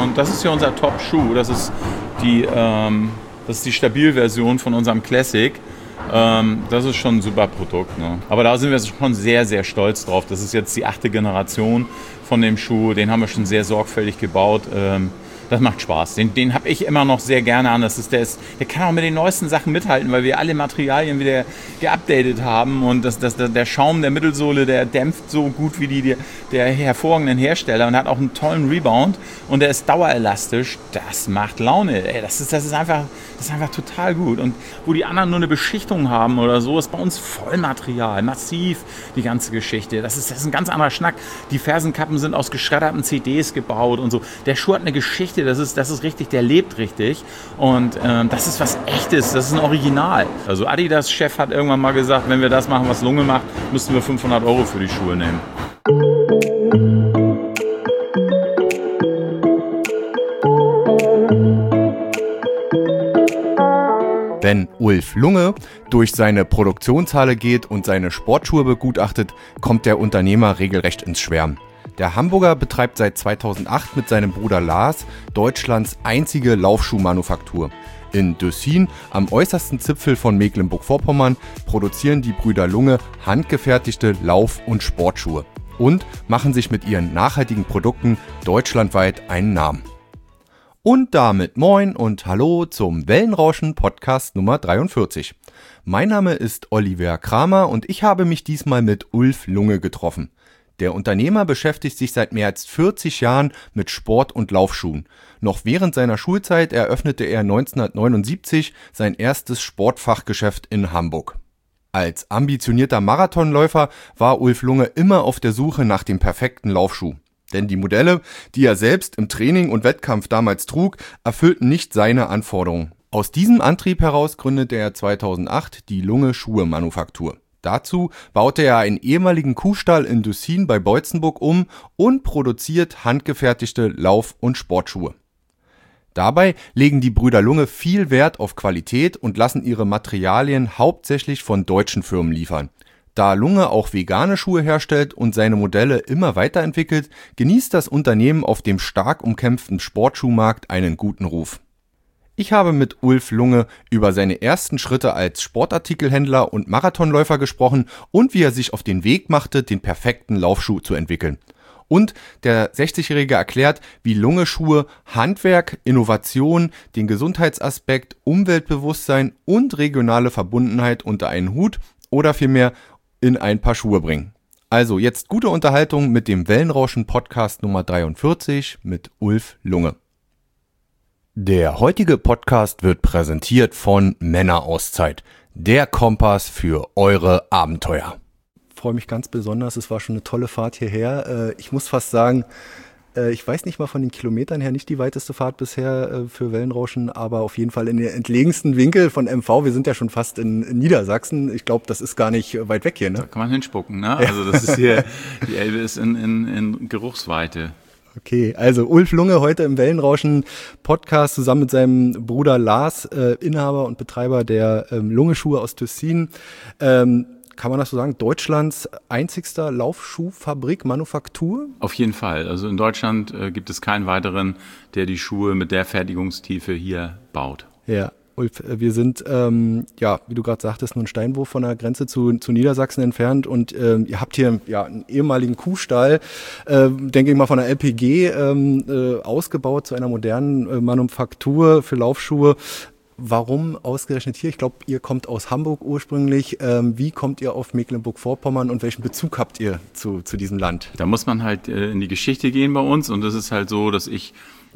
Und das ist hier unser Top-Schuh. Das ist die Stabilversion von unserem Classic. Das ist schon ein super Produkt. Ne? Aber da sind wir schon sehr, sehr stolz drauf. Das ist jetzt die 8. Generation von dem Schuh. Den haben wir schon sehr sorgfältig gebaut. Das macht Spaß. Den habe ich immer noch sehr gerne an. Der kann auch mit den neuesten Sachen mithalten, weil wir alle Materialien wieder geupdatet haben. Und der Schaum der Mittelsohle, der dämpft so gut wie der hervorragenden Hersteller und hat auch einen tollen Rebound. Und der ist dauerelastisch. Das macht Laune. Ey, das ist einfach total gut. Und wo die anderen nur eine Beschichtung haben oder so, ist bei uns Vollmaterial. Massiv die ganze Geschichte. Das ist ein ganz anderer Schnack. Die Fersenkappen sind aus geschredderten CDs gebaut und so. Der Schuh hat eine Geschichte. Das ist richtig, der lebt richtig. Und das ist was Echtes, das ist ein Original. Also Adidas-Chef hat irgendwann mal gesagt, wenn wir das machen, was Lunge macht, müssten wir 500 € für die Schuhe nehmen. Wenn Ulf Lunge durch seine Produktionshalle geht und seine Sportschuhe begutachtet, kommt der Unternehmer regelrecht ins Schwärmen. Der Hamburger betreibt seit 2008 mit seinem Bruder Lars Deutschlands einzige Laufschuhmanufaktur. In Düssin, am äußersten Zipfel von Mecklenburg-Vorpommern, produzieren die Brüder Lunge handgefertigte Lauf- und Sportschuhe und machen sich mit ihren nachhaltigen Produkten deutschlandweit einen Namen. Und damit moin und hallo zum Wellenrauschen Podcast Nummer 43. Mein Name ist Oliver Kramer und ich habe mich diesmal mit Ulf Lunge getroffen. Der Unternehmer beschäftigt sich seit mehr als 40 Jahren mit Sport- und Laufschuhen. Noch während seiner Schulzeit eröffnete er 1979 sein erstes Sportfachgeschäft in Hamburg. Als ambitionierter Marathonläufer war Ulf Lunge immer auf der Suche nach dem perfekten Laufschuh. Denn die Modelle, die er selbst im Training und Wettkampf damals trug, erfüllten nicht seine Anforderungen. Aus diesem Antrieb heraus gründete er 2008 die Lunge Schuhe Manufaktur. Dazu baute er einen ehemaligen Kuhstall in Düssin bei Beutzenburg um und produziert handgefertigte Lauf- und Sportschuhe. Dabei legen die Brüder Lunge viel Wert auf Qualität und lassen ihre Materialien hauptsächlich von deutschen Firmen liefern. Da Lunge auch vegane Schuhe herstellt und seine Modelle immer weiterentwickelt, genießt das Unternehmen auf dem stark umkämpften Sportschuhmarkt einen guten Ruf. Ich habe mit Ulf Lunge über seine ersten Schritte als Sportartikelhändler und Marathonläufer gesprochen und wie er sich auf den Weg machte, den perfekten Laufschuh zu entwickeln. Und der 60-Jährige erklärt, wie Lunge Schuhe Handwerk, Innovation, den Gesundheitsaspekt, Umweltbewusstsein und regionale Verbundenheit unter einen Hut oder vielmehr in ein paar Schuhe bringen. Also jetzt gute Unterhaltung mit dem Wellenrauschen Podcast Nummer 43 mit Ulf Lunge. Der heutige Podcast wird präsentiert von Männerauszeit, der Kompass für eure Abenteuer. Ich freue mich ganz besonders, es war schon eine tolle Fahrt hierher. Ich muss fast sagen, ich weiß nicht mal von den Kilometern her, nicht die weiteste Fahrt bisher für Wellenrauschen, aber auf jeden Fall in den entlegensten Winkel von MV. Wir sind ja schon fast in Niedersachsen. Ich glaube, das ist gar nicht weit weg hier, ne? Da kann man hinspucken, ne? Ja. Also das ist hier, die Elbe ist in Geruchsweite. Okay, also Ulf Lunge heute im Wellenrauschen-Podcast zusammen mit seinem Bruder Lars, Inhaber und Betreiber der Lunge-Schuhe aus Düssin. Kann man das so sagen, Deutschlands einzigster Laufschuhfabrik, Manufaktur? Auf jeden Fall. Also in Deutschland gibt es keinen weiteren, der die Schuhe mit der Fertigungstiefe hier baut. Ja. Ulf, wir sind, wie du gerade sagtest, nur einen Steinwurf von der Grenze zu Niedersachsen entfernt und ihr habt hier einen ehemaligen Kuhstall, denke ich mal von der LPG, ausgebaut zu einer modernen Manufaktur für Laufschuhe. Warum ausgerechnet hier? Ich glaube, ihr kommt aus Hamburg ursprünglich. Wie kommt ihr auf Mecklenburg-Vorpommern und welchen Bezug habt ihr zu diesem Land? Da muss man halt in die Geschichte gehen bei uns und das ist halt so, dass ich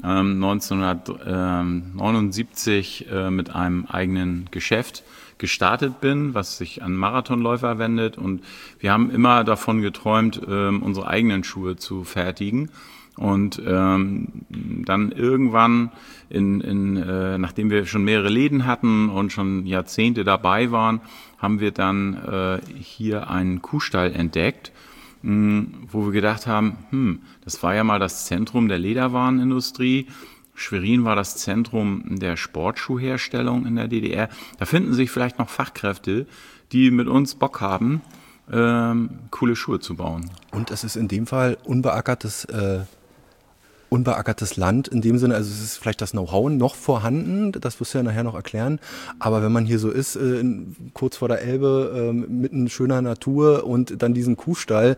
1979 mit einem eigenen Geschäft gestartet bin, was sich an Marathonläufer wendet und wir haben immer davon geträumt, unsere eigenen Schuhe zu fertigen und dann irgendwann, nachdem wir schon mehrere Läden hatten und schon Jahrzehnte dabei waren, haben wir dann hier einen Kuhstall entdeckt, wo wir gedacht haben, das war ja mal das Zentrum der Lederwarenindustrie. Schwerin war das Zentrum der Sportschuhherstellung in der DDR. Da finden sich vielleicht noch Fachkräfte, die mit uns Bock haben, coole Schuhe zu bauen. Und es ist in dem Fall unbeackertes unbeackertes Land in dem Sinne, also es ist vielleicht das Know-how noch vorhanden, das wirst du ja nachher noch erklären, aber wenn man hier so ist, kurz vor der Elbe, mitten schöner Natur und dann diesen Kuhstall,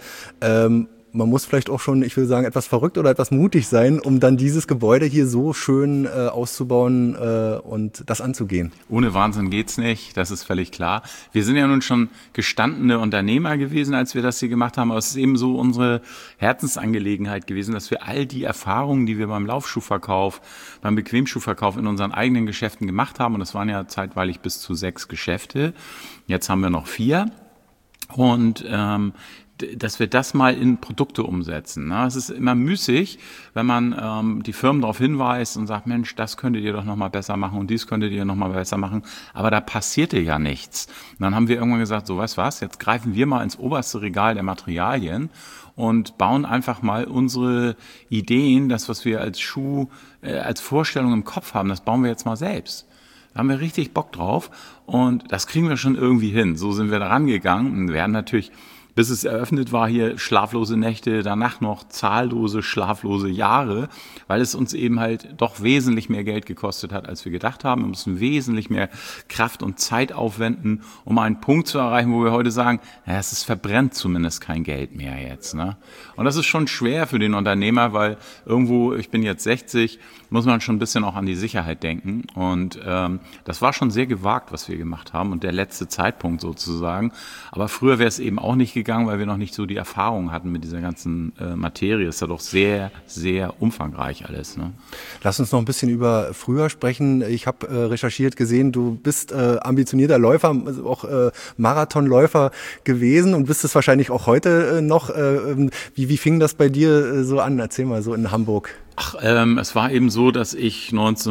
man muss vielleicht auch schon, ich will sagen, etwas verrückt oder etwas mutig sein, um dann dieses Gebäude hier so schön auszubauen und das anzugehen. Ohne Wahnsinn geht's nicht, das ist völlig klar. Wir sind ja nun schon gestandene Unternehmer gewesen, als wir das hier gemacht haben, aber es ist eben so unsere Herzensangelegenheit gewesen, dass wir all die Erfahrungen, die wir beim Laufschuhverkauf, beim Bequemschuhverkauf in unseren eigenen Geschäften gemacht haben, und das waren ja zeitweilig bis zu 6 Geschäfte, jetzt haben wir noch 4 und dass wir das mal in Produkte umsetzen. Es ist immer müßig, wenn man die Firmen darauf hinweist und sagt, Mensch, das könntet ihr doch noch mal besser machen und dies könntet ihr noch mal besser machen, aber da passierte ja nichts. Und dann haben wir irgendwann gesagt, so weißt was, jetzt greifen wir mal ins oberste Regal der Materialien und bauen einfach mal unsere Ideen, das, was wir als Schuh, als Vorstellung im Kopf haben, das bauen wir jetzt mal selbst. Da haben wir richtig Bock drauf und das kriegen wir schon irgendwie hin. So sind wir da rangegangen und werden natürlich, bis es eröffnet war, hier schlaflose Nächte, danach noch zahllose, schlaflose Jahre, weil es uns eben halt doch wesentlich mehr Geld gekostet hat, als wir gedacht haben. Wir mussten wesentlich mehr Kraft und Zeit aufwenden, um einen Punkt zu erreichen, wo wir heute sagen, ja, es verbrennt zumindest kein Geld mehr jetzt. Ne? Und das ist schon schwer für den Unternehmer, weil irgendwo, ich bin jetzt 60, muss man schon ein bisschen auch an die Sicherheit denken. Und das war schon sehr gewagt, was wir gemacht haben und der letzte Zeitpunkt sozusagen. Aber früher wäre es eben auch nicht gegangen, weil wir noch nicht so die Erfahrung hatten mit dieser ganzen Materie. Ist ja doch sehr, sehr umfangreich alles. Ne? Lass uns noch ein bisschen über früher sprechen. Ich habe recherchiert, gesehen, du bist ambitionierter Läufer, auch Marathonläufer gewesen und bist es wahrscheinlich auch heute noch. Wie fing das bei dir so an? Erzähl mal so in Hamburg. Ach, es war eben so, dass ich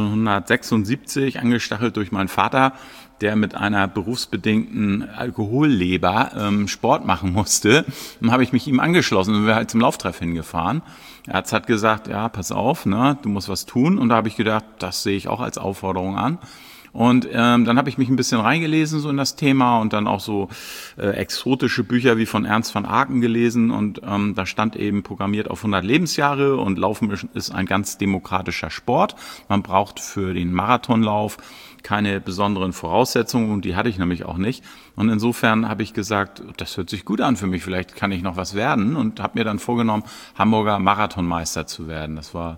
1976, angestachelt durch meinen Vater, der mit einer berufsbedingten Alkoholleber Sport machen musste, dann habe ich mich ihm angeschlossen und wir halt zum Lauftreff hingefahren. Der Arzt hat gesagt, ja, pass auf, ne, du musst was tun. Und da habe ich gedacht, das sehe ich auch als Aufforderung an. Und dann habe ich mich ein bisschen reingelesen so in das Thema und dann auch so exotische Bücher wie von Ernst van Aken gelesen und da stand eben programmiert auf 100 Lebensjahre und Laufen ist ein ganz demokratischer Sport. Man braucht für den Marathonlauf keine besonderen Voraussetzungen und die hatte ich nämlich auch nicht. Und insofern habe ich gesagt, das hört sich gut an für mich, vielleicht kann ich noch was werden und habe mir dann vorgenommen, Hamburger Marathonmeister zu werden. Das war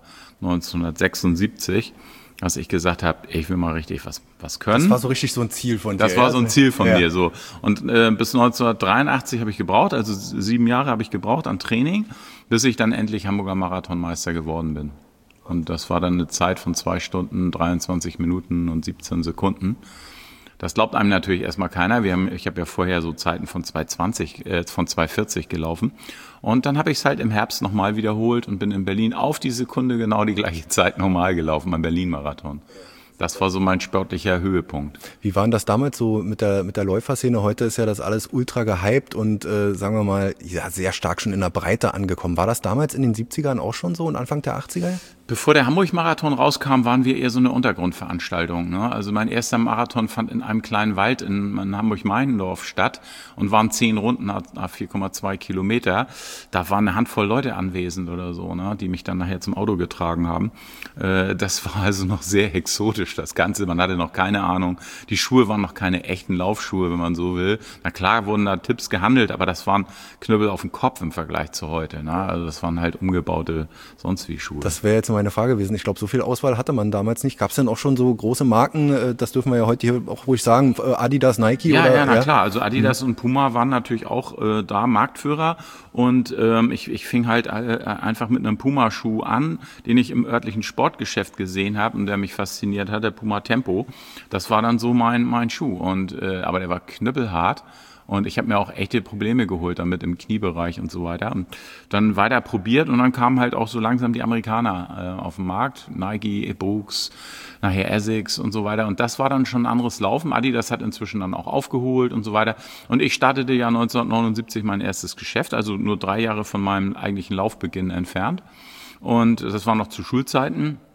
1976. Dass ich gesagt habe, ich will mal richtig was können. Das war so richtig so ein Ziel von dir. Das war so ein Ziel von mir. So. Und bis 1983 habe ich gebraucht, also 7 Jahre habe ich gebraucht an Training, bis ich dann endlich Hamburger Marathonmeister geworden bin. Und das war dann eine Zeit von 2 Stunden, 23 Minuten und 17 Sekunden. Das glaubt einem natürlich erstmal keiner. Ich habe ja vorher so Zeiten von 2:40 gelaufen. Und dann habe ich es halt im Herbst nochmal wiederholt und bin in Berlin auf die Sekunde genau die gleiche Zeit normal gelaufen beim Berlin-Marathon. Das war so mein sportlicher Höhepunkt. Wie war denn das damals so mit der Läuferszene? Heute ist ja das alles ultra gehypt und sagen wir mal ja, sehr stark schon in der Breite angekommen. War das damals in den 70ern auch schon so und Anfang der 80er? Bevor der Hamburg-Marathon rauskam, waren wir eher so eine Untergrundveranstaltung. Ne? Also mein erster Marathon fand in einem kleinen Wald in Hamburg-Meinendorf statt und waren 10 Runden, 4,2 Kilometer. Da waren eine Handvoll Leute anwesend oder so, ne? Die mich dann nachher zum Auto getragen haben. Das war also noch sehr exotisch, das Ganze. Man hatte noch keine Ahnung. Die Schuhe waren noch keine echten Laufschuhe, wenn man so will. Na klar wurden da Tipps gehandelt, aber das waren Knüppel auf dem Kopf im Vergleich zu heute. Ne? Also das waren halt umgebaute sonst wie Schuhe. Das wäre jetzt meine Frage gewesen. Ich glaube, so viel Auswahl hatte man damals nicht. Gab es denn auch schon so große Marken, das dürfen wir ja heute hier auch ruhig sagen, Adidas, Nike? Ja, oder? Ja, na klar. Also Adidas und Puma waren natürlich auch da Marktführer und ich fing halt einfach mit einem Puma-Schuh an, den ich im örtlichen Sportgeschäft gesehen habe und der mich fasziniert hat, der Puma Tempo. Das war dann so mein Schuh und aber der war knüppelhart. Und ich habe mir auch echte Probleme geholt damit im Kniebereich und so weiter. Und dann weiter probiert und dann kamen halt auch so langsam die Amerikaner auf den Markt. Nike, Brooks, nachher Essex und so weiter. Und das war dann schon ein anderes Laufen. Adidas hat inzwischen dann auch aufgeholt und so weiter. Und ich startete ja 1979 mein erstes Geschäft, also nur 3 Jahre von meinem eigentlichen Laufbeginn entfernt. Und das war noch zu Schulzeiten.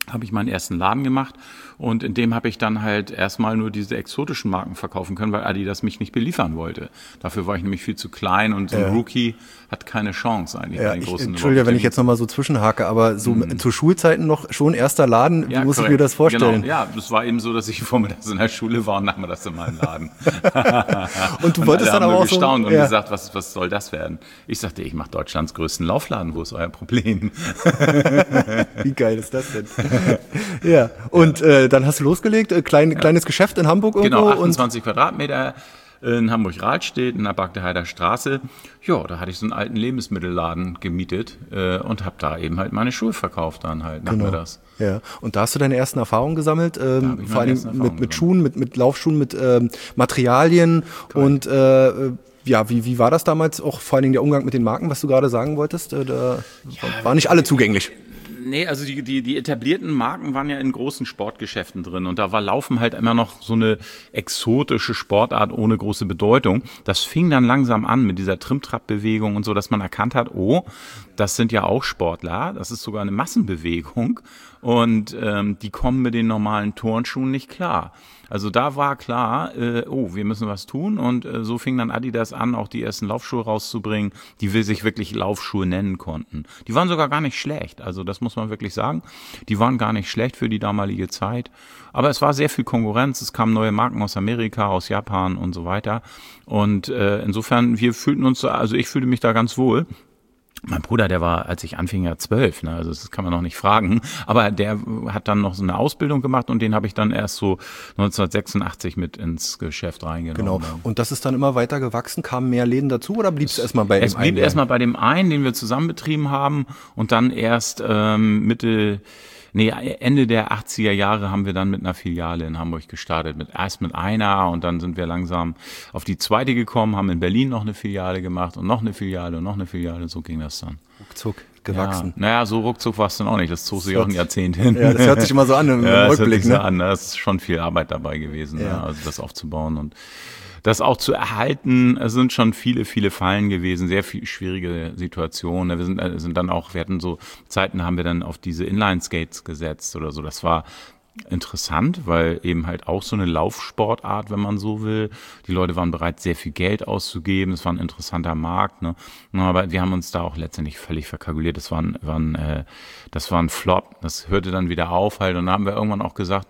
habe ich meinen ersten Laden gemacht und in dem habe ich dann halt erstmal nur diese exotischen Marken verkaufen können, weil Adidas mich nicht beliefern wollte. Dafür war ich nämlich viel zu klein und so ein Rookie hat keine Chance eigentlich bei den großen. Entschuldige, wenn ich jetzt nochmal so zwischenhake, aber so zu Schulzeiten noch schon erster Laden, wie muss ich mir das vorstellen? Genau, ja, das war eben so, dass ich vormittags in der Schule war und nachmittags in meinem Laden. Und du wolltest dann aber auch gestaunt und gesagt, was soll das werden? Ich sagte, ich mache Deutschlands größten Laufladen, wo ist euer Problem? Wie geil ist das denn? Ja, und dann hast du losgelegt, kleines Geschäft in Hamburg irgendwo. Genau, 28 Quadratmeter in Hamburg-Rahlstedt, in der Bagdeheider Straße. Ja, da hatte ich so einen alten Lebensmittelladen gemietet und habe da eben halt meine Schuhe verkauft dann halt nachmittags. Ja, und da hast du deine ersten Erfahrungen gesammelt, vor allem mit Schuhen, mit Laufschuhen, mit Materialien. Correct. Und ja, wie war das damals auch, vor allen Dingen der Umgang mit den Marken, was du gerade sagen wolltest? Da waren nicht alle zugänglich. Nee, also die etablierten Marken waren ja in großen Sportgeschäften drin und da war Laufen halt immer noch so eine exotische Sportart ohne große Bedeutung. Das fing dann langsam an mit dieser Trim-Trab-Bewegung und so, dass man erkannt hat, oh, das sind ja auch Sportler, das ist sogar eine Massenbewegung und die kommen mit den normalen Turnschuhen nicht klar. Also da war klar, wir müssen was tun und so fing dann Adidas an, auch die ersten Laufschuhe rauszubringen, die sich wirklich Laufschuhe nennen konnten. Die waren sogar gar nicht schlecht, also das muss man wirklich sagen. Die waren gar nicht schlecht für die damalige Zeit, aber es war sehr viel Konkurrenz, es kamen neue Marken aus Amerika, aus Japan und so weiter und insofern, ich fühlte mich da ganz wohl. Mein Bruder, der war, als ich anfing, ja 12, ne? Also das kann man noch nicht fragen. Aber der hat dann noch so eine Ausbildung gemacht und den habe ich dann erst so 1986 mit ins Geschäft reingenommen. Genau. Und das ist dann immer weiter gewachsen? Kamen mehr Läden dazu oder blieb es erstmal bei dem einen? Es blieb erstmal bei dem einen, den wir zusammen betrieben haben und dann erst Ende der 80er Jahre haben wir dann mit einer Filiale in Hamburg gestartet. Erst mit einer und dann sind wir langsam auf die zweite gekommen, haben in Berlin noch eine Filiale gemacht und noch eine Filiale und noch eine Filiale. So ging das dann. Ruckzuck gewachsen. Ja, naja, so ruckzuck war es dann auch nicht. Das zog sich auch ein Jahrzehnt hin. Ja, das hört sich immer so an im Rückblick. Das hört sich so an. Das ist schon viel Arbeit dabei gewesen, also das aufzubauen und das auch zu erhalten. Es sind schon viele Fallen gewesen, sehr viel schwierige Situationen. Wir hatten so Zeiten, haben wir dann auf diese Inline-Skates gesetzt oder so. Das war interessant, weil eben halt auch so eine Laufsportart, wenn man so will. Die Leute waren bereit, sehr viel Geld auszugeben. Es war ein interessanter Markt, ne? Aber wir haben uns da auch letztendlich völlig verkalkuliert. Das war ein Flop. Das hörte dann wieder auf halt. Und dann haben wir irgendwann auch gesagt,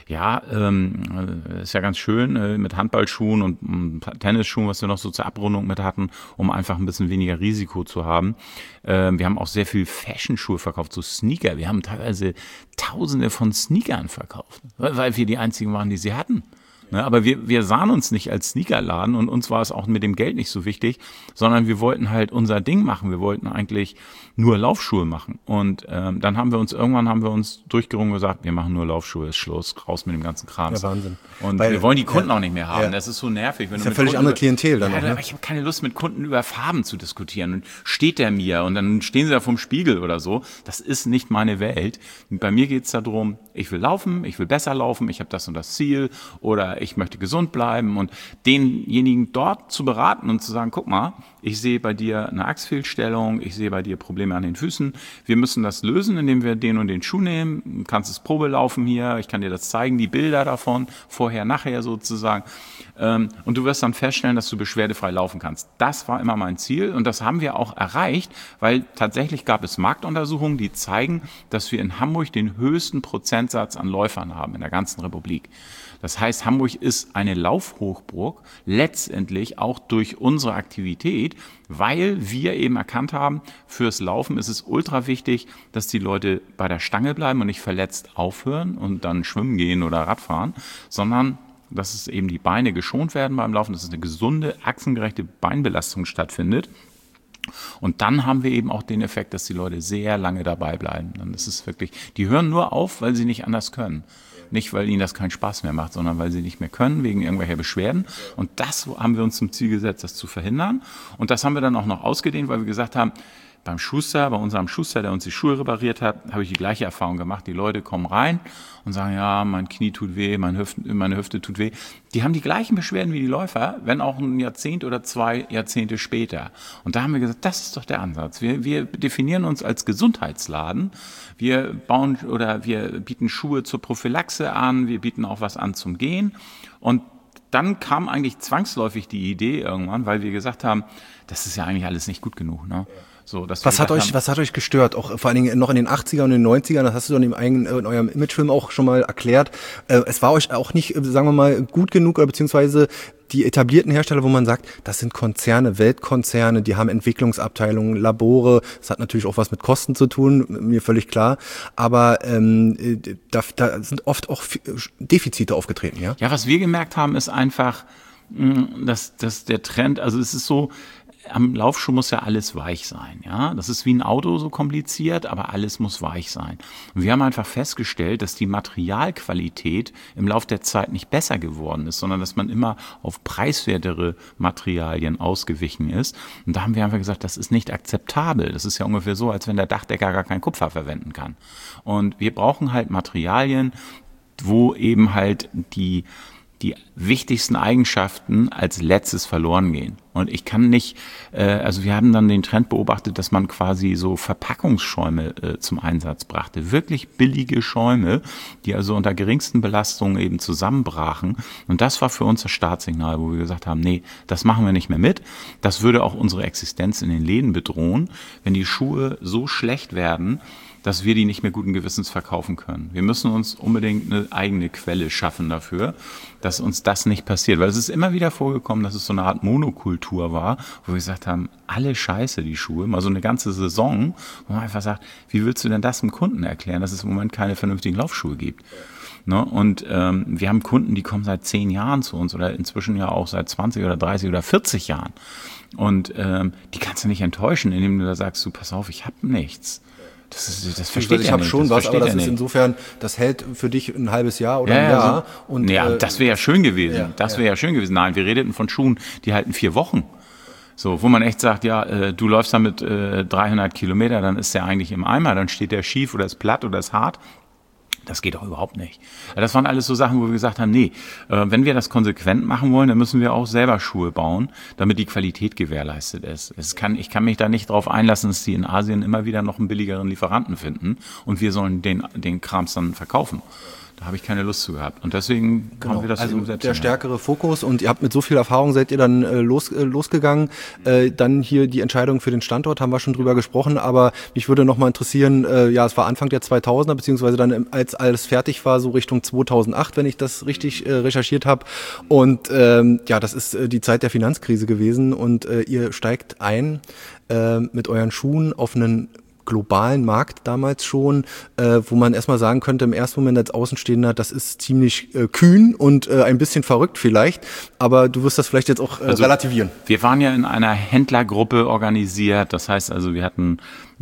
ist ja ganz schön mit Handballschuhen und Tennisschuhen, was wir noch so zur Abrundung mit hatten, um einfach ein bisschen weniger Risiko zu haben. Wir haben auch sehr viel Fashion-Schuhe verkauft, so Sneaker. Wir haben teilweise Tausende von Sneakern verkauft, weil wir die einzigen waren, die sie hatten. Ne, aber wir sahen uns nicht als Sneakerladen und uns war es auch mit dem Geld nicht so wichtig, sondern wir wollten halt unser Ding machen. Wir wollten eigentlich nur Laufschuhe machen. Und dann haben wir uns durchgerungen und gesagt, wir machen nur Laufschuhe, ist Schluss, raus mit dem ganzen Kram. Ja, Wahnsinn. Und wir wollen die Kunden auch nicht mehr haben. Ja. Das ist so nervig. Das ist ja völlig andere Klientel dann noch, ne? Ich habe keine Lust, mit Kunden über Farben zu diskutieren. Und steht der mir und dann stehen sie da vorm Spiegel oder so. Das ist nicht meine Welt. Und bei mir geht es darum, ich will laufen, ich will besser laufen, ich habe das und das Ziel oder ich möchte gesund bleiben und denjenigen dort zu beraten und zu sagen, guck mal, ich sehe bei dir eine Achsfehlstellung, ich sehe bei dir Probleme an den Füßen. Wir müssen das lösen, indem wir den und den Schuh nehmen. Du kannst es Probe laufen hier, ich kann dir das zeigen, die Bilder davon, vorher, nachher sozusagen. Und du wirst dann feststellen, dass du beschwerdefrei laufen kannst. Das war immer mein Ziel und das haben wir auch erreicht, weil tatsächlich gab es Marktuntersuchungen, die zeigen, dass wir in Hamburg den höchsten Prozentsatz an Läufern haben in der ganzen Republik. Das heißt, Hamburg ist eine Laufhochburg, letztendlich auch durch unsere Aktivität, weil wir eben erkannt haben, fürs Laufen ist es ultra wichtig, dass die Leute bei der Stange bleiben und nicht verletzt aufhören und dann schwimmen gehen oder Radfahren, sondern dass es eben die Beine geschont werden beim Laufen, dass es eine gesunde, achsengerechte Beinbelastung stattfindet. Und dann haben wir eben auch den Effekt, dass die Leute sehr lange dabei bleiben. Dann ist es wirklich, die hören nur auf, weil sie nicht anders können. Nicht, weil ihnen das keinen Spaß mehr macht, sondern weil sie nicht mehr können, wegen irgendwelcher Beschwerden. Und das haben wir uns zum Ziel gesetzt, das zu verhindern. Und das haben wir dann auch noch ausgedehnt, weil wir gesagt haben, Beim Schuster, bei unserem Schuster, der uns die Schuhe repariert hat, habe ich die gleiche Erfahrung gemacht. Die Leute kommen rein und sagen, ja, mein Knie tut weh, meine Hüfte tut weh. Die haben die gleichen Beschwerden wie die Läufer, wenn auch ein Jahrzehnt oder 2 Jahrzehnte später. Und da haben wir gesagt, das ist doch der Ansatz. Wir definieren uns als Gesundheitsladen. Wir bieten Schuhe zur Prophylaxe an, wir bieten auch was an zum Gehen. Und dann kam eigentlich zwangsläufig die Idee irgendwann, weil wir gesagt haben, das ist ja eigentlich alles nicht gut genug, ne? So, was hat euch gestört? Auch vor allen Dingen noch in den 80ern und den 90ern, das hast du dann in eurem Imagefilm auch schon mal erklärt. Es war euch auch nicht, sagen wir mal, gut genug, oder beziehungsweise die etablierten Hersteller, wo man sagt, das sind Konzerne, Weltkonzerne, die haben Entwicklungsabteilungen, Labore. Das hat natürlich auch was mit Kosten zu tun, mir völlig klar. Aber da sind oft auch Defizite aufgetreten, ja? Ja, was wir gemerkt haben, ist einfach, dass der Trend, also es ist so, am Laufschuh muss ja alles weich sein, ja. Das ist wie ein Auto so kompliziert, aber alles muss weich sein. Und wir haben einfach festgestellt, dass die Materialqualität im Lauf der Zeit nicht besser geworden ist, sondern dass man immer auf preiswertere Materialien ausgewichen ist. Und da haben wir einfach gesagt, das ist nicht akzeptabel. Das ist ja ungefähr so, als wenn der Dachdecker gar kein Kupfer verwenden kann. Und wir brauchen halt Materialien, wo eben halt die wichtigsten Eigenschaften als letztes verloren gehen. Und ich kann nicht, also wir haben dann den Trend beobachtet, dass man quasi so Verpackungsschäume zum Einsatz brachte. Wirklich billige Schäume, die also unter geringsten Belastungen eben zusammenbrachen. Und das war für uns das Startsignal, wo wir gesagt haben, nee, das machen wir nicht mehr mit. Das würde auch unsere Existenz in den Läden bedrohen, wenn die Schuhe so schlecht werden, dass wir die nicht mehr guten Gewissens verkaufen können. Wir müssen uns unbedingt eine eigene Quelle schaffen dafür, dass uns das nicht passiert. Weil es ist immer wieder vorgekommen, dass es so eine Art Monokultur war, wo wir gesagt haben, alle scheiße, die Schuhe, mal so eine ganze Saison, wo man einfach sagt, wie willst du denn das dem Kunden erklären, dass es im Moment keine vernünftigen Laufschuhe gibt? Ne? Und wir haben Kunden, die kommen seit 10 Jahren zu uns oder inzwischen ja auch seit 20 oder 30 oder 40 Jahren. Und die kannst du nicht enttäuschen, indem du da sagst, du, pass auf, ich habe nichts. Das versteht ich habe schon was, aber das ist insofern, das hält für dich ein halbes Jahr oder ein Jahr. So, und das wäre ja schön gewesen. Wäre ja schön gewesen. Nein, wir redeten von Schuhen, die halten 4 Wochen. So, wo man echt sagt, ja, du läufst damit 300 Kilometer, dann ist der eigentlich im Eimer, dann steht der schief oder ist platt oder ist hart. Das geht doch überhaupt nicht. Das waren alles so Sachen, wo wir gesagt haben, nee, wenn wir das konsequent machen wollen, dann müssen wir auch selber Schuhe bauen, damit die Qualität gewährleistet ist. Ich kann mich da nicht darauf einlassen, dass die in Asien immer wieder noch einen billigeren Lieferanten finden und wir sollen den Krams dann verkaufen. Da habe ich keine Lust zu gehabt. Und deswegen haben wir das also umgesetzt. Der stärkere Fokus, und ihr habt mit so viel Erfahrung, seid ihr dann losgegangen. Dann hier die Entscheidung für den Standort, haben wir schon drüber gesprochen, aber mich würde noch mal interessieren, es war Anfang der 2000er, beziehungsweise dann, als alles fertig war, so Richtung 2008, wenn ich das richtig recherchiert habe. Und das ist die Zeit der Finanzkrise gewesen, und ihr steigt ein mit euren Schuhen auf einen globalen Markt damals schon, wo man erstmal sagen könnte, im ersten Moment als Außenstehender, das ist ziemlich kühn und ein bisschen verrückt vielleicht, aber du wirst das vielleicht jetzt auch relativieren. Wir waren ja in einer Händlergruppe organisiert, das heißt also, wir hatten,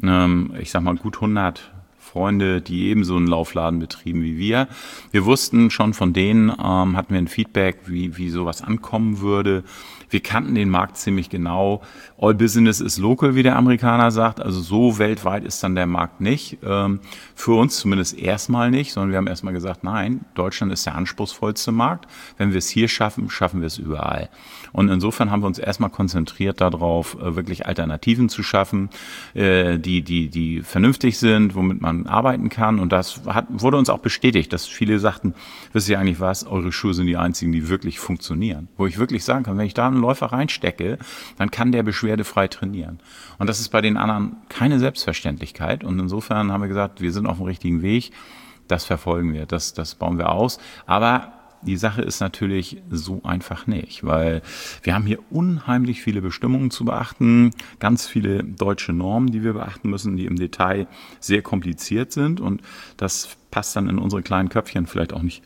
ich sag mal, gut 100 Freunde, die eben so einen Laufladen betrieben wie wir. Wir wussten schon von denen, hatten wir ein Feedback, wie sowas ankommen würde. Wir kannten den Markt ziemlich genau. All business is local, wie der Amerikaner sagt. Also so weltweit ist dann der Markt nicht. Für uns zumindest erstmal nicht, sondern wir haben erstmal gesagt, nein, Deutschland ist der anspruchsvollste Markt. Wenn wir es hier schaffen, schaffen wir es überall. Und insofern haben wir uns erstmal konzentriert darauf, wirklich Alternativen zu schaffen, die vernünftig sind, womit man arbeiten kann. Und das wurde uns auch bestätigt, dass viele sagten, wisst ihr eigentlich was, eure Schuhe sind die einzigen, die wirklich funktionieren. Wo ich wirklich sagen kann, wenn ich da einen Läufer reinstecke, dann kann der beschwerdefrei trainieren. Und das ist bei den anderen keine Selbstverständlichkeit. Und insofern haben wir gesagt, wir sind auf dem richtigen Weg. Das verfolgen wir, das bauen wir aus. Aber die Sache ist natürlich so einfach nicht, weil wir haben hier unheimlich viele Bestimmungen zu beachten, ganz viele deutsche Normen, die wir beachten müssen, die im Detail sehr kompliziert sind, und das passt dann in unsere kleinen Köpfchen vielleicht auch nicht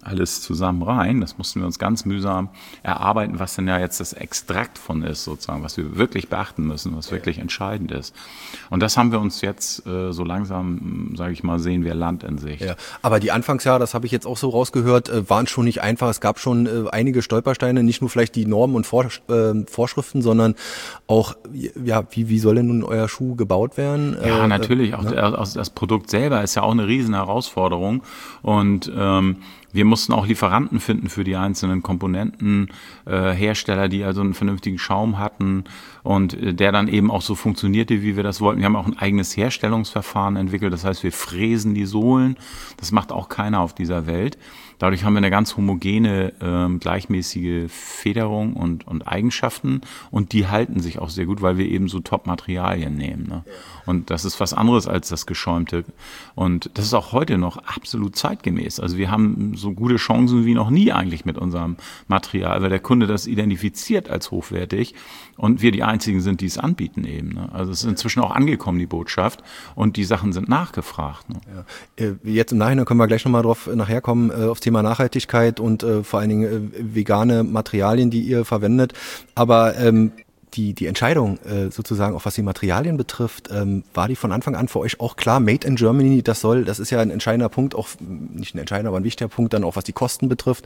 alles zusammen rein. Das mussten wir uns ganz mühsam erarbeiten, was denn ja jetzt das Extrakt von ist, sozusagen, was wir wirklich beachten müssen, was wirklich entscheidend ist. Und das haben wir uns jetzt so langsam, sage ich mal, sehen wir Land in Sicht. Ja, aber die Anfangsjahre, das habe ich jetzt auch so rausgehört, waren schon nicht einfach. Es gab schon einige Stolpersteine, nicht nur vielleicht die Normen und Vorschriften, sondern auch, ja, wie soll denn nun euer Schuh gebaut werden? Ja, natürlich. Auch das Produkt selber ist ja auch eine riesen Herausforderung. Und wir mussten auch Lieferanten finden für die einzelnen Komponenten, Hersteller, die also einen vernünftigen Schaum hatten und der dann eben auch so funktionierte, wie wir das wollten. Wir haben auch ein eigenes Herstellungsverfahren entwickelt, das heißt, wir fräsen die Sohlen. Das macht auch keiner auf dieser Welt. Dadurch haben wir eine ganz homogene, gleichmäßige Federung und Eigenschaften und die halten sich auch sehr gut, weil wir eben so Top-Materialien nehmen. Ne? Und das ist was anderes als das Geschäumte. Und das ist auch heute noch absolut zeitgemäß. Also wir haben so gute Chancen wie noch nie eigentlich mit unserem Material, weil der Kunde das identifiziert als hochwertig und wir die Einzigen sind, die es anbieten eben. Ne? Also es ist inzwischen auch angekommen, die Botschaft, und die Sachen sind nachgefragt. Ne? Ja. Jetzt im Nachhinein können wir gleich nochmal drauf nachher kommen, aufs Thema Nachhaltigkeit und vor allen Dingen vegane Materialien, die ihr verwendet. Aber die Entscheidung sozusagen, auch was die Materialien betrifft, war die von Anfang an für euch auch klar, Made in Germany, das ist ja ein entscheidender Punkt, auch nicht ein entscheidender, aber ein wichtiger Punkt dann auch, was die Kosten betrifft.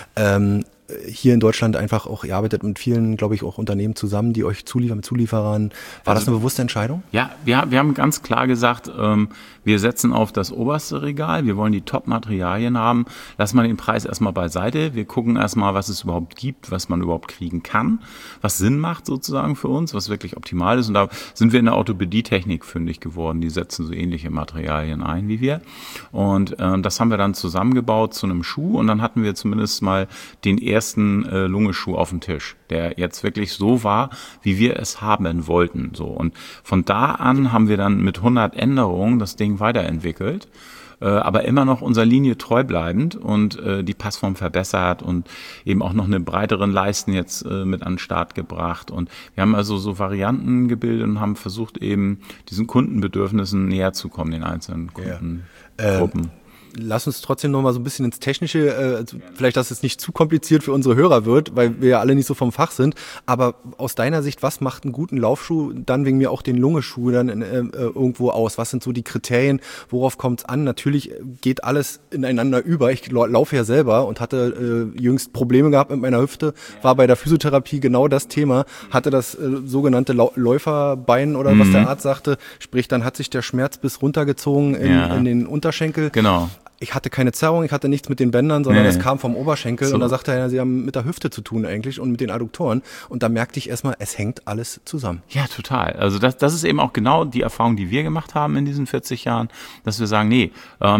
Hier in Deutschland einfach auch, ihr arbeitet mit vielen, glaube ich, auch Unternehmen zusammen, die euch zuliefern, mit Zulieferern. War das eine bewusste Entscheidung? Ja, wir haben ganz klar gesagt, wir setzen auf das oberste Regal, wir wollen die Top-Materialien haben, lassen wir den Preis erstmal beiseite, wir gucken erstmal, was es überhaupt gibt, was man überhaupt kriegen kann, was Sinn macht sozusagen für uns, was wirklich optimal ist, und da sind wir in der Orthopädietechnik fündig geworden, die setzen so ähnliche Materialien ein wie wir, und das haben wir dann zusammengebaut zu einem Schuh, und dann hatten wir zumindest mal den ersten Lunge-Schuh auf dem Tisch, der jetzt wirklich so war, wie wir es haben wollten. So. Und von da an haben wir dann mit 100 Änderungen das Ding weiterentwickelt, aber immer noch unserer Linie treu bleibend und die Passform verbessert und eben auch noch eine breiteren Leisten jetzt mit an den Start gebracht. Und wir haben also so Varianten gebildet und haben versucht, eben diesen Kundenbedürfnissen näher zu kommen, den einzelnen Kundengruppen. Lass uns trotzdem noch mal so ein bisschen ins Technische, vielleicht, dass es nicht zu kompliziert für unsere Hörer wird, weil wir ja alle nicht so vom Fach sind, aber aus deiner Sicht, was macht einen guten Laufschuh, dann wegen mir auch den Lungeschuh dann irgendwo aus? Was sind so die Kriterien, worauf kommt es an? Natürlich geht alles ineinander über. Ich laufe ja selber und hatte jüngst Probleme gehabt mit meiner Hüfte, war bei der Physiotherapie genau das Thema, hatte das sogenannte Läuferbein oder was der Arzt sagte, sprich, dann hat sich der Schmerz bis runtergezogen in den Unterschenkel. Genau. Ich hatte keine Zerrung, ich hatte nichts mit den Bändern, sondern es kam vom Oberschenkel. So. Und da sagte er, sie haben mit der Hüfte zu tun eigentlich und mit den Adduktoren. Und da merkte ich erstmal, es hängt alles zusammen. Ja, total. Also das ist eben auch genau die Erfahrung, die wir gemacht haben in diesen 40 Jahren, dass wir sagen, nee,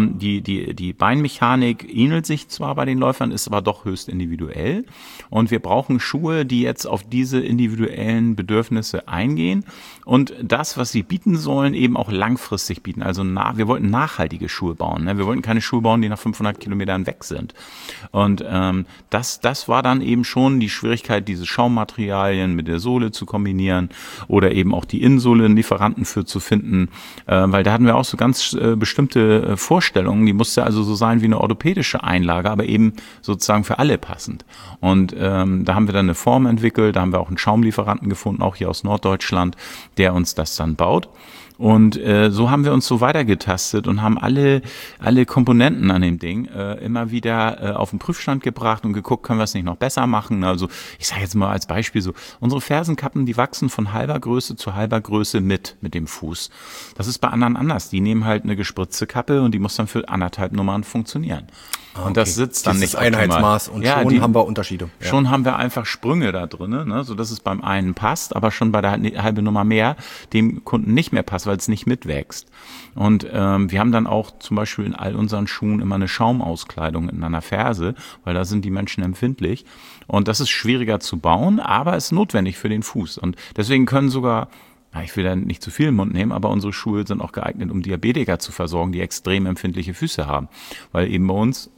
die Beinmechanik ähnelt sich zwar bei den Läufern, ist aber doch höchst individuell. Und wir brauchen Schuhe, die jetzt auf diese individuellen Bedürfnisse eingehen und das, was sie bieten sollen, eben auch langfristig bieten. Also wir wollten nachhaltige Schuhe bauen. Ne? Wir wollten keine Schuhe bauen, die nach 500 Kilometern weg sind. Und das war dann eben schon die Schwierigkeit, diese Schaummaterialien mit der Sohle zu kombinieren oder eben auch die Innensohle einen Lieferanten für zu finden, weil da hatten wir auch so ganz bestimmte Vorstellungen, die musste also so sein wie eine orthopädische Einlage, aber eben sozusagen für alle passend. Und da haben wir dann eine Form entwickelt, da haben wir auch einen Schaumlieferanten gefunden, auch hier aus Norddeutschland, der uns das dann baut. Und so haben wir uns so weitergetastet und haben alle Komponenten an dem Ding immer wieder auf den Prüfstand gebracht und geguckt, können wir es nicht noch besser machen. Also ich sage jetzt mal als Beispiel so, unsere Fersenkappen, die wachsen von halber Größe zu halber Größe mit dem Fuß. Das ist bei anderen anders. Die nehmen halt eine gespritzte Kappe und die muss dann für 1,5 Nummern funktionieren. Okay. Und das sitzt dann nicht optimal. Einheitsmaß und schon haben wir Unterschiede. Ja. Schon haben wir einfach Sprünge da drin, ne, so dass es beim einen passt, aber schon bei der halben Nummer mehr dem Kunden nicht mehr passt, weil es nicht mitwächst. Und wir haben dann auch zum Beispiel in all unseren Schuhen immer eine Schaumauskleidung in einer Ferse, weil da sind die Menschen empfindlich. Und das ist schwieriger zu bauen, aber ist notwendig für den Fuß. Und deswegen können sogar, ich will da nicht zu viel im Mund nehmen, aber unsere Schuhe sind auch geeignet, um Diabetiker zu versorgen, die extrem empfindliche Füße haben. Weil eben bei uns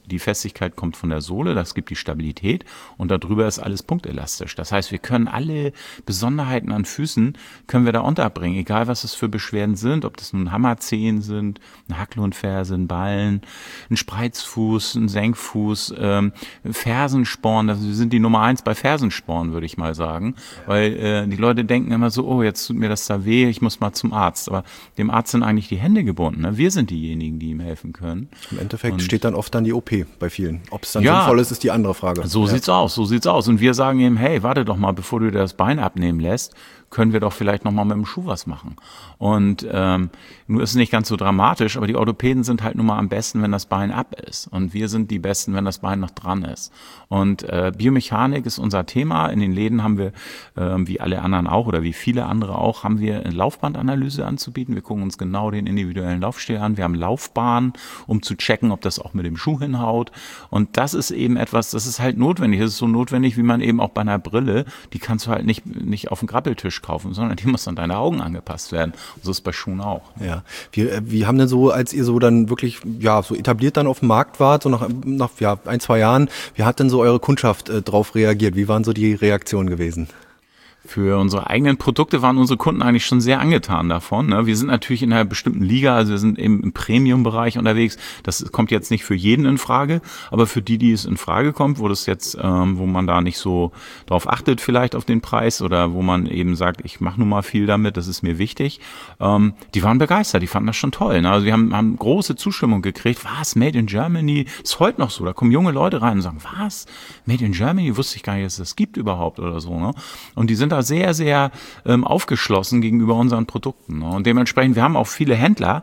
die Festigkeit kommt von der Sohle, das gibt die Stabilität und darüber ist alles punktelastisch. Das heißt, wir können alle Besonderheiten an Füßen, können wir da unterbringen, egal was es für Beschwerden sind, ob das nun Hammerzehen sind, ein Hacklundferse, ein Ballen, ein Spreizfuß, ein Senkfuß, Fersensporn, wir sind die Nummer 1 bei Fersensporn, würde ich mal sagen, weil die Leute denken immer so, oh, jetzt tut mir das da weh, ich muss mal zum Arzt, aber dem Arzt sind eigentlich die Hände gebunden, ne? Wir sind diejenigen, die ihm helfen können. Im Endeffekt steht dann oft dann die OP bei vielen. Ob es dann sinnvoll ist, ist die andere Frage. So sieht's aus. Und wir sagen ihm, hey, warte doch mal, bevor du dir das Bein abnehmen lässt, können wir doch vielleicht noch mal mit dem Schuh was machen. Und nur ist es nicht ganz so dramatisch, aber die Orthopäden sind halt nun mal am besten, wenn das Bein ab ist. Und wir sind die Besten, wenn das Bein noch dran ist. Und Biomechanik ist unser Thema. In den Läden haben wir, wie alle anderen auch oder wie viele andere auch, haben wir eine Laufbandanalyse anzubieten. Wir gucken uns genau den individuellen Laufstil an. Wir haben Laufbahnen, um zu checken, ob das auch mit dem Schuh hinhaut. Und das ist eben etwas, das ist halt notwendig. Das ist so notwendig, wie man eben auch bei einer Brille, die kannst du halt nicht auf den Grabbeltisch kaufen, sondern die muss an deine Augen angepasst werden. Und so ist es bei Schuhen auch. Ja. Wie haben denn so, als ihr so dann wirklich so etabliert dann auf dem Markt wart, so nach 1-2 Jahren, wie hat denn so eure Kundschaft drauf reagiert? Wie waren so die Reaktionen gewesen? Für unsere eigenen Produkte waren unsere Kunden eigentlich schon sehr angetan davon. Ne? Wir sind natürlich in einer bestimmten Liga, also wir sind eben im Premium-Bereich unterwegs. Das kommt jetzt nicht für jeden in Frage, aber für die es in Frage kommt, wo das jetzt, wo man da nicht so drauf achtet vielleicht auf den Preis oder wo man eben sagt, ich mache nun mal viel damit, das ist mir wichtig, die waren begeistert, die fanden das schon toll. Ne? Also wir haben große Zustimmung gekriegt. Was, Made in Germany? Ist heute noch so. Da kommen junge Leute rein und sagen, was? Made in Germany? Wusste ich gar nicht, dass es das gibt überhaupt oder so. Ne? Und die sind da sehr, sehr aufgeschlossen gegenüber unseren Produkten. Ne? Und dementsprechend, wir haben auch viele Händler,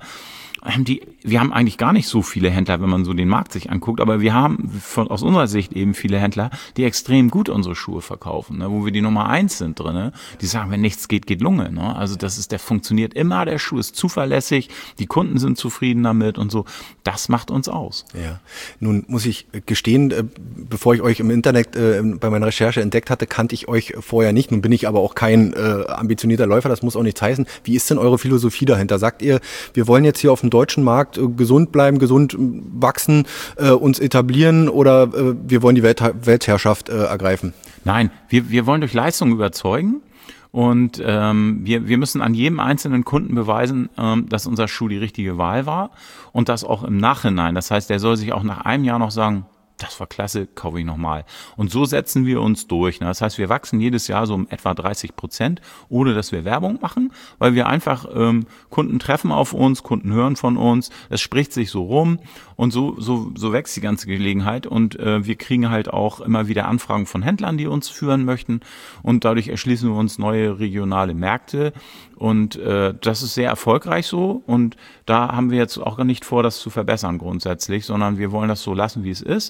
wir haben eigentlich gar nicht so viele Händler, wenn man so den Markt sich anguckt, aber wir haben aus unserer Sicht eben viele Händler, die extrem gut unsere Schuhe verkaufen, ne, wo wir die Nummer 1 sind drin. Ne? Die sagen, wenn nichts geht, geht Lunge. Ne? Also der funktioniert immer, der Schuh ist zuverlässig, die Kunden sind zufrieden damit und so. Das macht uns aus. Ja. Nun muss ich gestehen, bevor ich euch im Internet bei meiner Recherche entdeckt hatte, kannte ich euch vorher nicht. Nun bin ich aber auch kein ambitionierter Läufer, das muss auch nichts heißen. Wie ist denn eure Philosophie dahinter? Sagt ihr, wir wollen jetzt hier auf dem deutschen Markt gesund bleiben, gesund wachsen, uns etablieren oder wir wollen die Weltherrschaft ergreifen? Nein, wir wollen durch Leistung überzeugen. Und wir müssen an jedem einzelnen Kunden beweisen, dass unser Schuh die richtige Wahl war und das auch im Nachhinein. Das heißt, der soll sich auch nach einem Jahr noch sagen, das war klasse, kaufe ich nochmal. Und so setzen wir uns durch. Das heißt, wir wachsen jedes Jahr so um etwa 30%, ohne dass wir Werbung machen, weil wir einfach Kunden treffen auf uns, Kunden hören von uns, es spricht sich so rum und so wächst die ganze Gelegenheit und wir kriegen halt auch immer wieder Anfragen von Händlern, die uns führen möchten und dadurch erschließen wir uns neue regionale Märkte und das ist sehr erfolgreich so und da haben wir jetzt auch gar nicht vor, das zu verbessern grundsätzlich, sondern wir wollen das so lassen, wie es ist.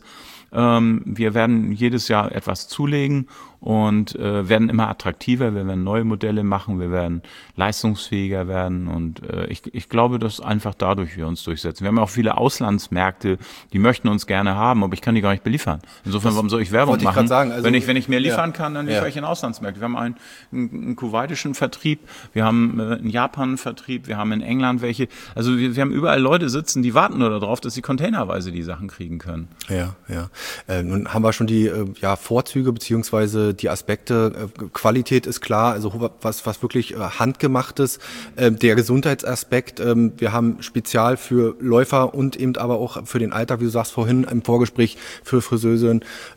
Wir werden jedes Jahr etwas zulegen und werden immer attraktiver, wir werden neue Modelle machen, wir werden leistungsfähiger werden und ich glaube, dass einfach dadurch wir uns durchsetzen. Wir haben ja auch viele Auslandsmärkte, die möchten uns gerne haben, aber ich kann die gar nicht beliefern. Insofern, warum soll ich Werbung machen? Also, wenn ich mehr liefern kann, dann liefere ich in Auslandsmärkte. Wir haben einen kuwaitischen Vertrieb, wir haben in Japan einen Vertrieb, wir haben in England welche. Also wir haben überall Leute sitzen, die warten nur darauf, dass sie containerweise die Sachen kriegen können. Ja. Nun haben wir schon die Vorzüge beziehungsweise die Aspekte. Qualität ist klar, also was wirklich handgemachtes. Der Gesundheitsaspekt, wir haben spezial für Läufer und eben aber auch für den Alltag, wie du sagst vorhin im Vorgespräch, für Friseusen,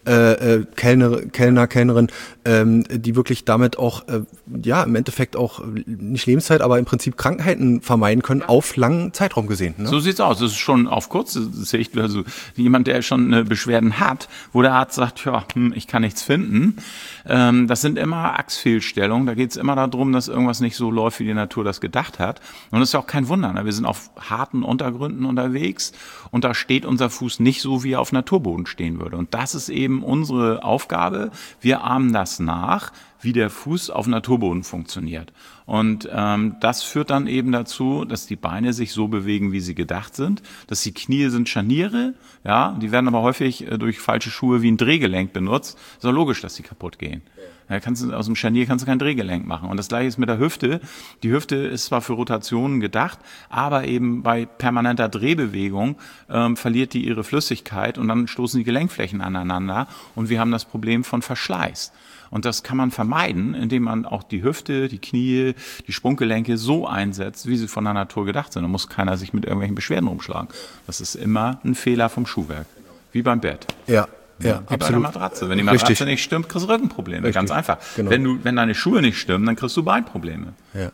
Kellnerin, die wirklich damit auch im Endeffekt auch nicht Lebenszeit, aber im Prinzip Krankheiten vermeiden können, auf langen Zeitraum gesehen. Ne? So sieht's aus. Das ist schon auf kurze Sicht, also jemand, der schon Beschwerden hat, wo der Arzt sagt, ich kann nichts finden. Das sind immer Achsfehlstellungen. Da geht's immer darum, dass irgendwas nicht so läuft, wie die Natur das gedacht hat. Und das ist ja auch kein Wunder. Ne? Wir sind auf harten Untergründen unterwegs und da steht unser Fuß nicht so, wie er auf Naturboden stehen würde. Und das ist eben unsere Aufgabe. Wir ahmen das nach, wie der Fuß auf Naturboden funktioniert. Und das führt dann eben dazu, dass die Beine sich so bewegen, wie sie gedacht sind, dass die Knie sind Scharniere, ja, die werden aber häufig durch falsche Schuhe wie ein Drehgelenk benutzt. Ist doch logisch, dass die kaputt gehen. Da aus dem Scharnier kannst du kein Drehgelenk machen. Und das Gleiche ist mit der Hüfte. Die Hüfte ist zwar für Rotationen gedacht, aber eben bei permanenter Drehbewegung verliert die ihre Flüssigkeit und dann stoßen die Gelenkflächen aneinander und wir haben das Problem von Verschleiß. Und das kann man vermeiden, indem man auch die Hüfte, die Knie, die Sprunggelenke so einsetzt, wie sie von der Natur gedacht sind. Da muss keiner sich mit irgendwelchen Beschwerden rumschlagen. Das ist immer ein Fehler vom Schuhwerk. Wie beim Bett. Ja, wie absolut. bei der Matratze. Wenn die Matratze nicht stimmt, kriegst du Rückenprobleme. Richtig. Ganz einfach. Genau. Wenn deine Schuhe nicht stimmen, dann kriegst du Beinprobleme. Ja.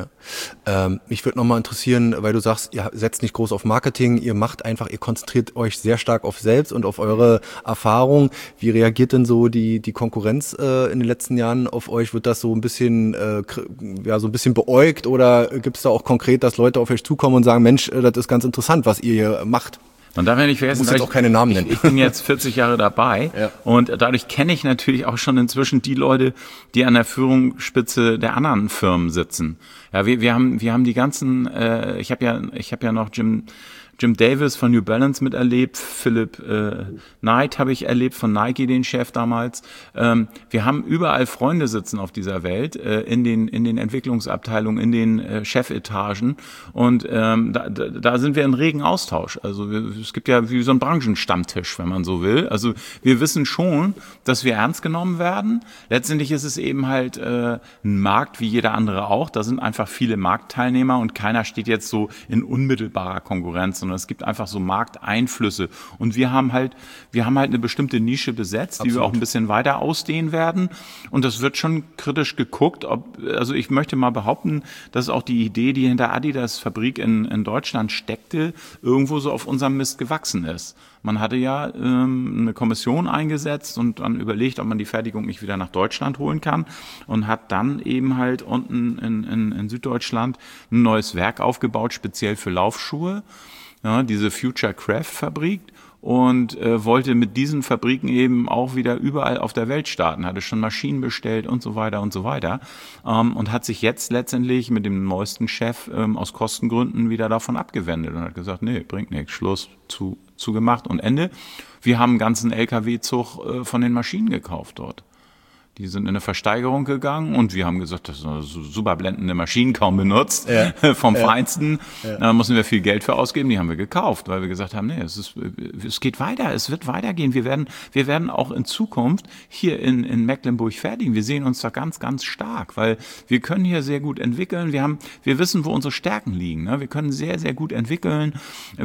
Mich würde nochmal interessieren, weil du sagst, ihr setzt nicht groß auf Marketing, ihr konzentriert euch sehr stark auf selbst und auf eure Erfahrung. Wie reagiert denn so die Konkurrenz in den letzten Jahren auf euch? Wird das so ein bisschen so ein bisschen beäugt oder gibt es da auch konkret, dass Leute auf euch zukommen und sagen, Mensch, das ist ganz interessant, was ihr hier macht? Man darf ja nicht vergessen, muss jetzt auch keine Namen nennen. Ich bin jetzt 40 Jahre dabei und dadurch kenne ich natürlich auch schon inzwischen die Leute, die an der Führungsspitze der anderen Firmen sitzen. Ja, wir haben die ganzen, ich habe ja noch Jim Davis von New Balance miterlebt, Philip Knight habe ich erlebt von Nike, den Chef damals. Wir haben überall Freunde sitzen auf dieser Welt, in den Entwicklungsabteilungen, in den Chefetagen und da sind wir in regen Austausch. Also es gibt ja wie so einen Branchenstammtisch, wenn man so will. Also wir wissen schon, dass wir ernst genommen werden. Letztendlich ist es eben halt ein Markt wie jeder andere auch. Da sind einfach viele Marktteilnehmer und keiner steht jetzt so in unmittelbarer Konkurrenz, sondern es gibt einfach so Markteinflüsse. Und wir haben halt eine bestimmte Nische besetzt, die wir auch ein bisschen weiter ausdehnen werden. Und das wird schon kritisch geguckt. Also ich möchte mal behaupten, dass auch die Idee, die hinter Adidas Fabrik in Deutschland steckte, irgendwo so auf unserem Mist gewachsen ist. Man hatte ja eine Kommission eingesetzt und dann überlegt, ob man die Fertigung nicht wieder nach Deutschland holen kann und hat dann eben halt unten in Süddeutschland ein neues Werk aufgebaut, speziell für Laufschuhe. Ja, diese Future Craft Fabrik und wollte mit diesen Fabriken eben auch wieder überall auf der Welt starten, hatte schon Maschinen bestellt und so weiter und hat sich jetzt letztendlich mit dem neuesten Chef aus Kostengründen wieder davon abgewendet und hat gesagt, nee, bringt nichts, Schluss, zugemacht und Ende. Wir haben einen ganzen LKW-Zug von den Maschinen gekauft dort. Die sind in eine Versteigerung gegangen und wir haben gesagt, das sind super blendende Maschinen, kaum benutzt, vom Feinsten. Da müssen wir viel Geld für ausgeben, die haben wir gekauft, weil wir gesagt haben, nee, es geht weiter, es wird weitergehen. Wir werden auch in Zukunft hier in Mecklenburg fertigen. Wir sehen uns da ganz, ganz stark, weil wir können hier sehr gut entwickeln. Wir wissen, wo unsere Stärken liegen. Ne? Wir können sehr, sehr gut entwickeln.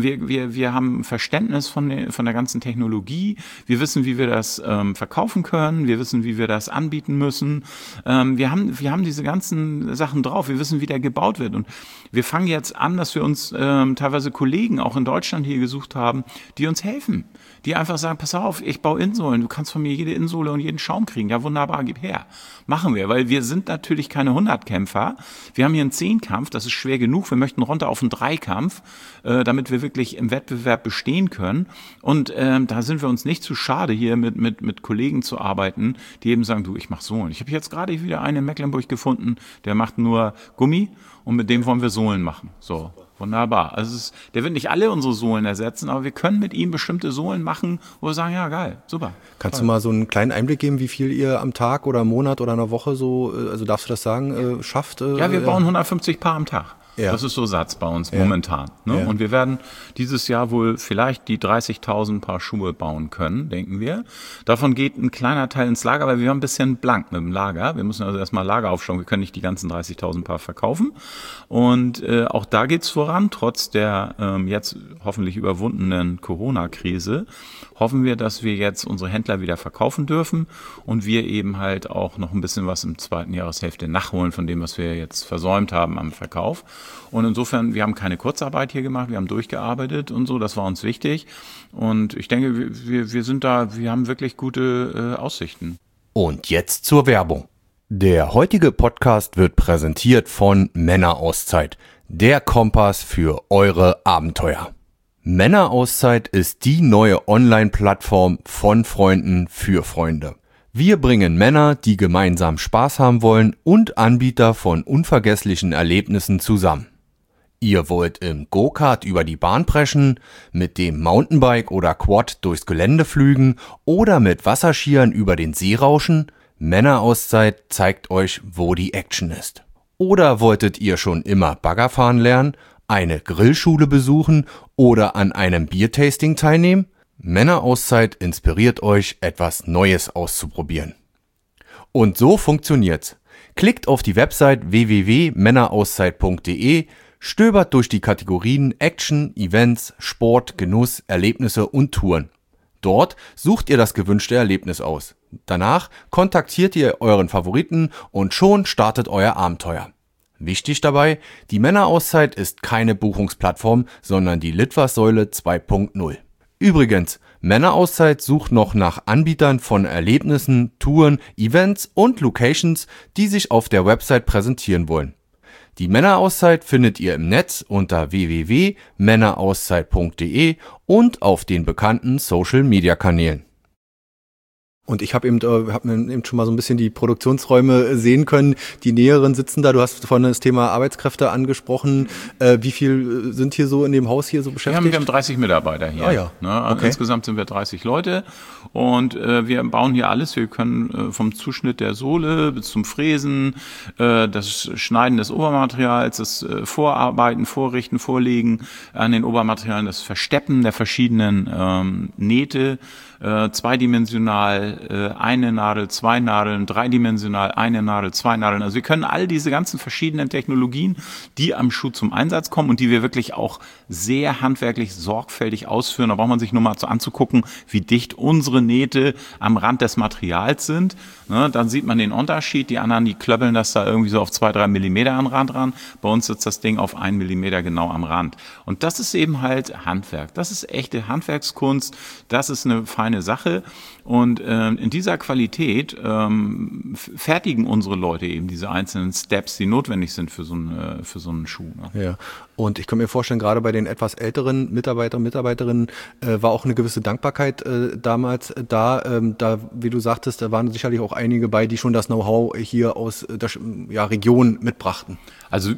Wir haben Verständnis von der ganzen Technologie. Wir wissen, wie wir das verkaufen können. Wir wissen, wie wir das anbieten müssen. Wir haben diese ganzen Sachen drauf. Wir wissen, wie der gebaut wird. Und wir fangen jetzt an, dass wir uns teilweise Kollegen auch in Deutschland hier gesucht haben, die uns helfen. Die einfach sagen, pass auf, ich baue Insohlen. Du kannst von mir jede Insole und jeden Schaum kriegen. Ja, wunderbar, gib her. Machen wir, weil wir sind natürlich keine 100-Kämpfer. Wir haben hier einen 10-Kampf, das ist schwer genug. Wir möchten runter auf einen 3-Kampf, damit wir wirklich im Wettbewerb bestehen können. Und da sind wir uns nicht zu schade, hier mit Kollegen zu arbeiten, die eben sagen, du, ich mach Sohlen. Ich habe jetzt gerade wieder einen in Mecklenburg gefunden, der macht nur Gummi und mit dem wollen wir Sohlen machen. So. Wunderbar. Also der wird nicht alle unsere Sohlen ersetzen, aber wir können mit ihm bestimmte Sohlen machen, wo wir sagen, ja geil, super. Kannst du mal so einen kleinen Einblick geben, wie viel ihr am Tag oder im Monat oder in einer Woche so, also darfst du das sagen, schafft? Ja, wir bauen 150 Paar am Tag. Ja. Das ist so Satz bei uns momentan. Ne? Ja. Und wir werden dieses Jahr wohl vielleicht die 30.000 Paar Schuhe bauen können, denken wir. Davon geht ein kleiner Teil ins Lager, weil wir haben ein bisschen blank mit dem Lager. Wir müssen also erstmal Lager aufschauen. Wir können nicht die ganzen 30.000 Paar verkaufen. Und auch da geht's voran, trotz der jetzt hoffentlich überwundenen Corona-Krise. Hoffen wir, dass wir jetzt unsere Händler wieder verkaufen dürfen und wir eben halt auch noch ein bisschen was im zweiten Jahreshälfte nachholen von dem, was wir jetzt versäumt haben am Verkauf. Und insofern, wir haben keine Kurzarbeit hier gemacht, wir haben durchgearbeitet und so, das war uns wichtig. Und ich denke, wir sind da, wir haben wirklich gute Aussichten. Und jetzt zur Werbung. Der heutige Podcast wird präsentiert von Männerauszeit, der Kompass für eure Abenteuer. Männerauszeit ist die neue Online-Plattform von Freunden für Freunde. Wir bringen Männer, die gemeinsam Spaß haben wollen und Anbieter von unvergesslichen Erlebnissen zusammen. Ihr wollt im Go-Kart über die Bahn preschen, mit dem Mountainbike oder Quad durchs Gelände flügen oder mit Wasserskiern über den See rauschen? Männerauszeit zeigt euch, wo die Action ist. Oder wolltet ihr schon immer Baggerfahren lernen, eine Grillschule besuchen oder an einem Biertasting teilnehmen? Männerauszeit inspiriert euch, etwas Neues auszuprobieren. Und so funktioniert's. Klickt auf die Website www.männerauszeit.de, stöbert durch die Kategorien Action, Events, Sport, Genuss, Erlebnisse und Touren. Dort sucht ihr das gewünschte Erlebnis aus. Danach kontaktiert ihr euren Favoriten und schon startet euer Abenteuer. Wichtig dabei, die Männerauszeit ist keine Buchungsplattform, sondern die Litfaßsäule 2.0. Übrigens, Männerauszeit sucht noch nach Anbietern von Erlebnissen, Touren, Events und Locations, die sich auf der Website präsentieren wollen. Die Männerauszeit findet ihr im Netz unter www.männerauszeit.de und auf den bekannten Social-Media-Kanälen. Und ich habe eben schon mal so ein bisschen die Produktionsräume sehen können. Die Näheren sitzen da. Du hast vorhin das Thema Arbeitskräfte angesprochen. Wie viel sind hier so in dem Haus hier so beschäftigt? Wir haben 30 Mitarbeiter hier. Ah, ja. Also okay. Insgesamt sind wir 30 Leute und wir bauen hier alles. Wir können vom Zuschnitt der Sohle bis zum Fräsen, das Schneiden des Obermaterials, das Vorarbeiten, Vorrichten, Vorlegen an den Obermaterialien, das Versteppen der verschiedenen Nähte, zweidimensional, eine Nadel, zwei Nadeln, dreidimensional, eine Nadel, zwei Nadeln. Also wir können all diese ganzen verschiedenen Technologien, die am Schuh zum Einsatz kommen und die wir wirklich auch sehr handwerklich sorgfältig ausführen. Da braucht man sich nur mal anzugucken, wie dicht unsere Nähte am Rand des Materials sind. Ne, dann sieht man den Unterschied. Die anderen, die klöppeln das da irgendwie so auf 2-3 Millimeter am Rand ran. Bei uns sitzt das Ding auf 1 Millimeter genau am Rand. Und das ist eben halt Handwerk. Das ist echte Handwerkskunst. Das ist eine feine Sache. Und in dieser Qualität fertigen unsere Leute eben diese einzelnen Steps, die notwendig sind für so einen Schuh. Ne? Ja. Und ich kann mir vorstellen, gerade bei den etwas älteren Mitarbeiter und Mitarbeiterinnen war auch eine gewisse Dankbarkeit damals da. Wie du sagtest, da waren sicherlich auch einige bei, die schon das Know-how hier aus der Region mitbrachten. Also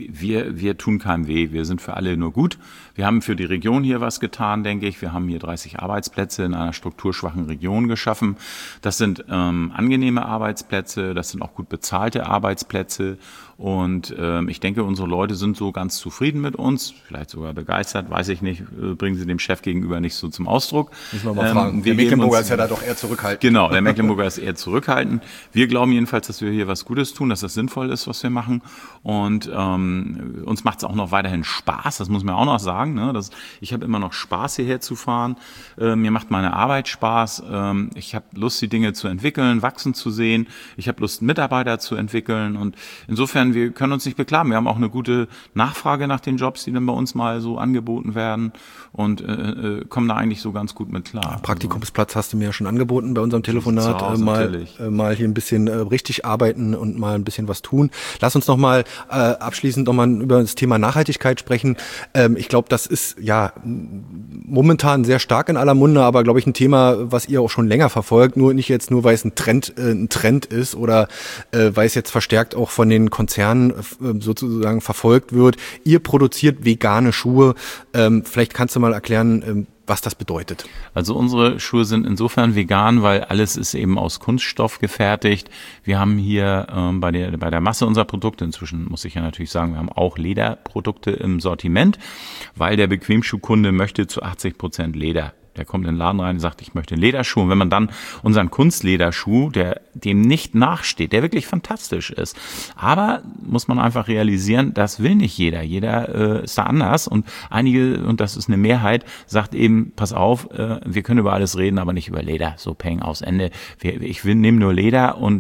wir tun keinem weh, wir sind für alle nur gut. Wir haben für die Region hier was getan, denke ich. Wir haben hier 30 Arbeitsplätze in einer strukturschwachen Region geschaffen. Das sind angenehme Arbeitsplätze, das sind auch gut bezahlte Arbeitsplätze. Und ich denke, unsere Leute sind so ganz zufrieden mit uns, vielleicht sogar begeistert, weiß ich nicht, bringen sie dem Chef gegenüber nicht so zum Ausdruck. Müssen wir mal fragen. Der Mecklenburger ist ja da doch eher zurückhaltend. Genau, der Mecklenburger ist eher zurückhaltend. Wir glauben jedenfalls, dass wir hier was Gutes tun, dass das sinnvoll ist, was wir machen. Und uns macht es auch noch weiterhin Spaß, das muss man auch noch sagen. Ne? Ich habe immer noch Spaß, hierher zu fahren. Mir macht meine Arbeit Spaß. Ich habe Lust, die Dinge zu entwickeln, wachsen zu sehen. Ich habe Lust, Mitarbeiter zu entwickeln. Und insofern, wir können uns nicht beklagen. Wir haben auch eine gute Nachfrage nach den Jobs, die dann bei uns mal so angeboten werden und kommen da eigentlich so ganz gut mit klar. Praktikumsplatz hast du mir ja schon angeboten bei unserem Telefonat. Mal hier ein bisschen richtig arbeiten und mal ein bisschen was tun. Lass uns noch mal abschließend noch mal über das Thema Nachhaltigkeit sprechen. Ich glaube, das ist ja momentan sehr stark in aller Munde, aber glaube ich ein Thema, was ihr auch schon länger verfolgt. Nicht jetzt nur, weil es ein Trend ist oder weil es jetzt verstärkt auch von den Konzernen sozusagen verfolgt wird. Ihr produziert vegane Schuhe. Vielleicht kannst du mal erklären, was das bedeutet. Also unsere Schuhe sind insofern vegan, weil alles ist eben aus Kunststoff gefertigt. Wir haben hier bei der Masse unserer Produkte, inzwischen muss ich ja natürlich sagen, wir haben auch Lederprodukte im Sortiment, weil der Bequemschuhkunde möchte zu 80% Leder. Der kommt in den Laden rein und sagt, ich möchte einen Lederschuh. Und wenn man dann unseren Kunstlederschuh, der dem nicht nachsteht, der wirklich fantastisch ist, aber muss man einfach realisieren, das will nicht jeder. Jeder ist da anders und einige, und das ist eine Mehrheit, sagt eben, pass auf, wir können über alles reden, aber nicht über Leder. So Peng, aus Ende. Ich nehme nur Leder und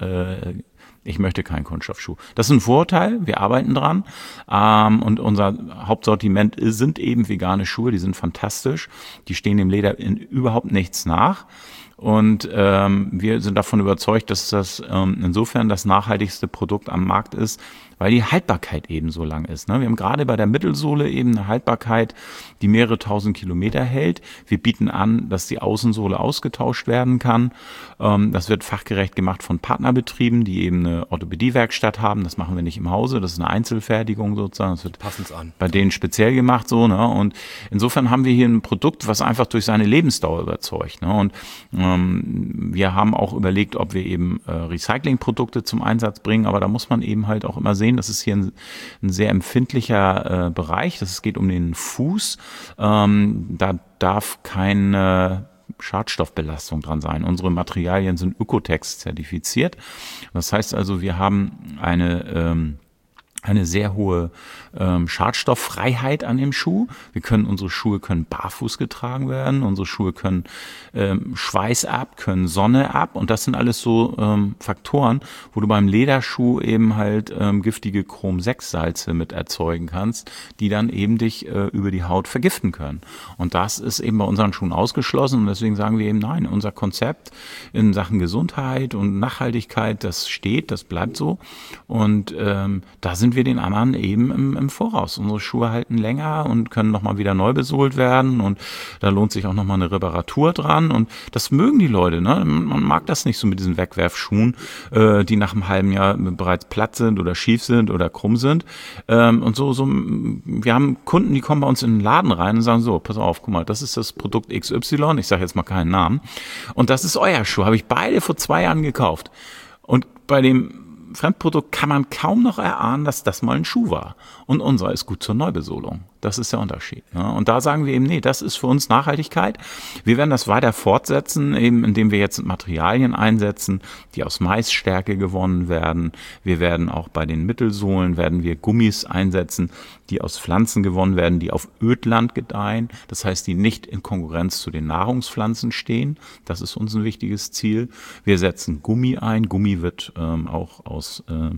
ich möchte keinen Kunststoffschuh. Das ist ein Vorteil, wir arbeiten dran und unser Hauptsortiment sind eben vegane Schuhe, die sind fantastisch, die stehen dem Leder in überhaupt nichts nach und wir sind davon überzeugt, dass das insofern das nachhaltigste Produkt am Markt ist, weil die Haltbarkeit eben so lang ist. Ne? Wir haben gerade bei der Mittelsohle eben eine Haltbarkeit, die mehrere tausend Kilometer hält. Wir bieten an, dass die Außensohle ausgetauscht werden kann. Das wird fachgerecht gemacht von Partnerbetrieben, die eben eine Orthopädiewerkstatt haben. Das machen wir nicht im Hause, das ist eine Einzelfertigung sozusagen. Das wird bei denen speziell gemacht so. Ne? Und insofern haben wir hier ein Produkt, was einfach durch seine Lebensdauer überzeugt. Ne? Und wir haben auch überlegt, ob wir eben Recyclingprodukte zum Einsatz bringen, aber da muss man eben halt auch immer sehen, das ist hier ein sehr empfindlicher Bereich, es geht um den Fuß, da darf keine Schadstoffbelastung dran sein. Unsere Materialien sind Ökotex zertifiziert, das heißt also, wir haben eine sehr hohe Schadstofffreiheit an dem Schuh. Unsere Schuhe können barfuß getragen werden, unsere Schuhe können Schweiß ab, können Sonne ab und das sind alles so Faktoren, wo du beim Lederschuh eben halt giftige Chrom-6-Salze mit erzeugen kannst, die dann eben dich über die Haut vergiften können. Und das ist eben bei unseren Schuhen ausgeschlossen und deswegen sagen wir eben, nein, unser Konzept in Sachen Gesundheit und Nachhaltigkeit, das steht, das bleibt so und da sind wir den anderen eben im Voraus. Unsere Schuhe halten länger und können nochmal wieder neu besohlt werden und da lohnt sich auch nochmal eine Reparatur dran und das mögen die Leute. Ne? Man mag das nicht so mit diesen Wegwerfschuhen, die nach einem halben Jahr bereits platt sind oder schief sind oder krumm sind. Und so, wir haben Kunden, die kommen bei uns in den Laden rein und sagen so, pass auf, guck mal, das ist das Produkt XY, ich sage jetzt mal keinen Namen und das ist euer Schuh, habe ich beide vor 2 Jahren gekauft. Und bei dem Fremdprodukt kann man kaum noch erahnen, dass das mal ein Schuh war. Und unser ist gut zur Neubesohlung. Das ist der Unterschied. Ne? Und da sagen wir eben, nee, das ist für uns Nachhaltigkeit. Wir werden das weiter fortsetzen, eben indem wir jetzt Materialien einsetzen, die aus Maisstärke gewonnen werden. Wir werden auch bei den Mittelsohlen Gummis einsetzen, die aus Pflanzen gewonnen werden, die auf Ödland gedeihen. Das heißt, die nicht in Konkurrenz zu den Nahrungspflanzen stehen. Das ist uns ein wichtiges Ziel. Wir setzen Gummi ein. Gummi wird auch aus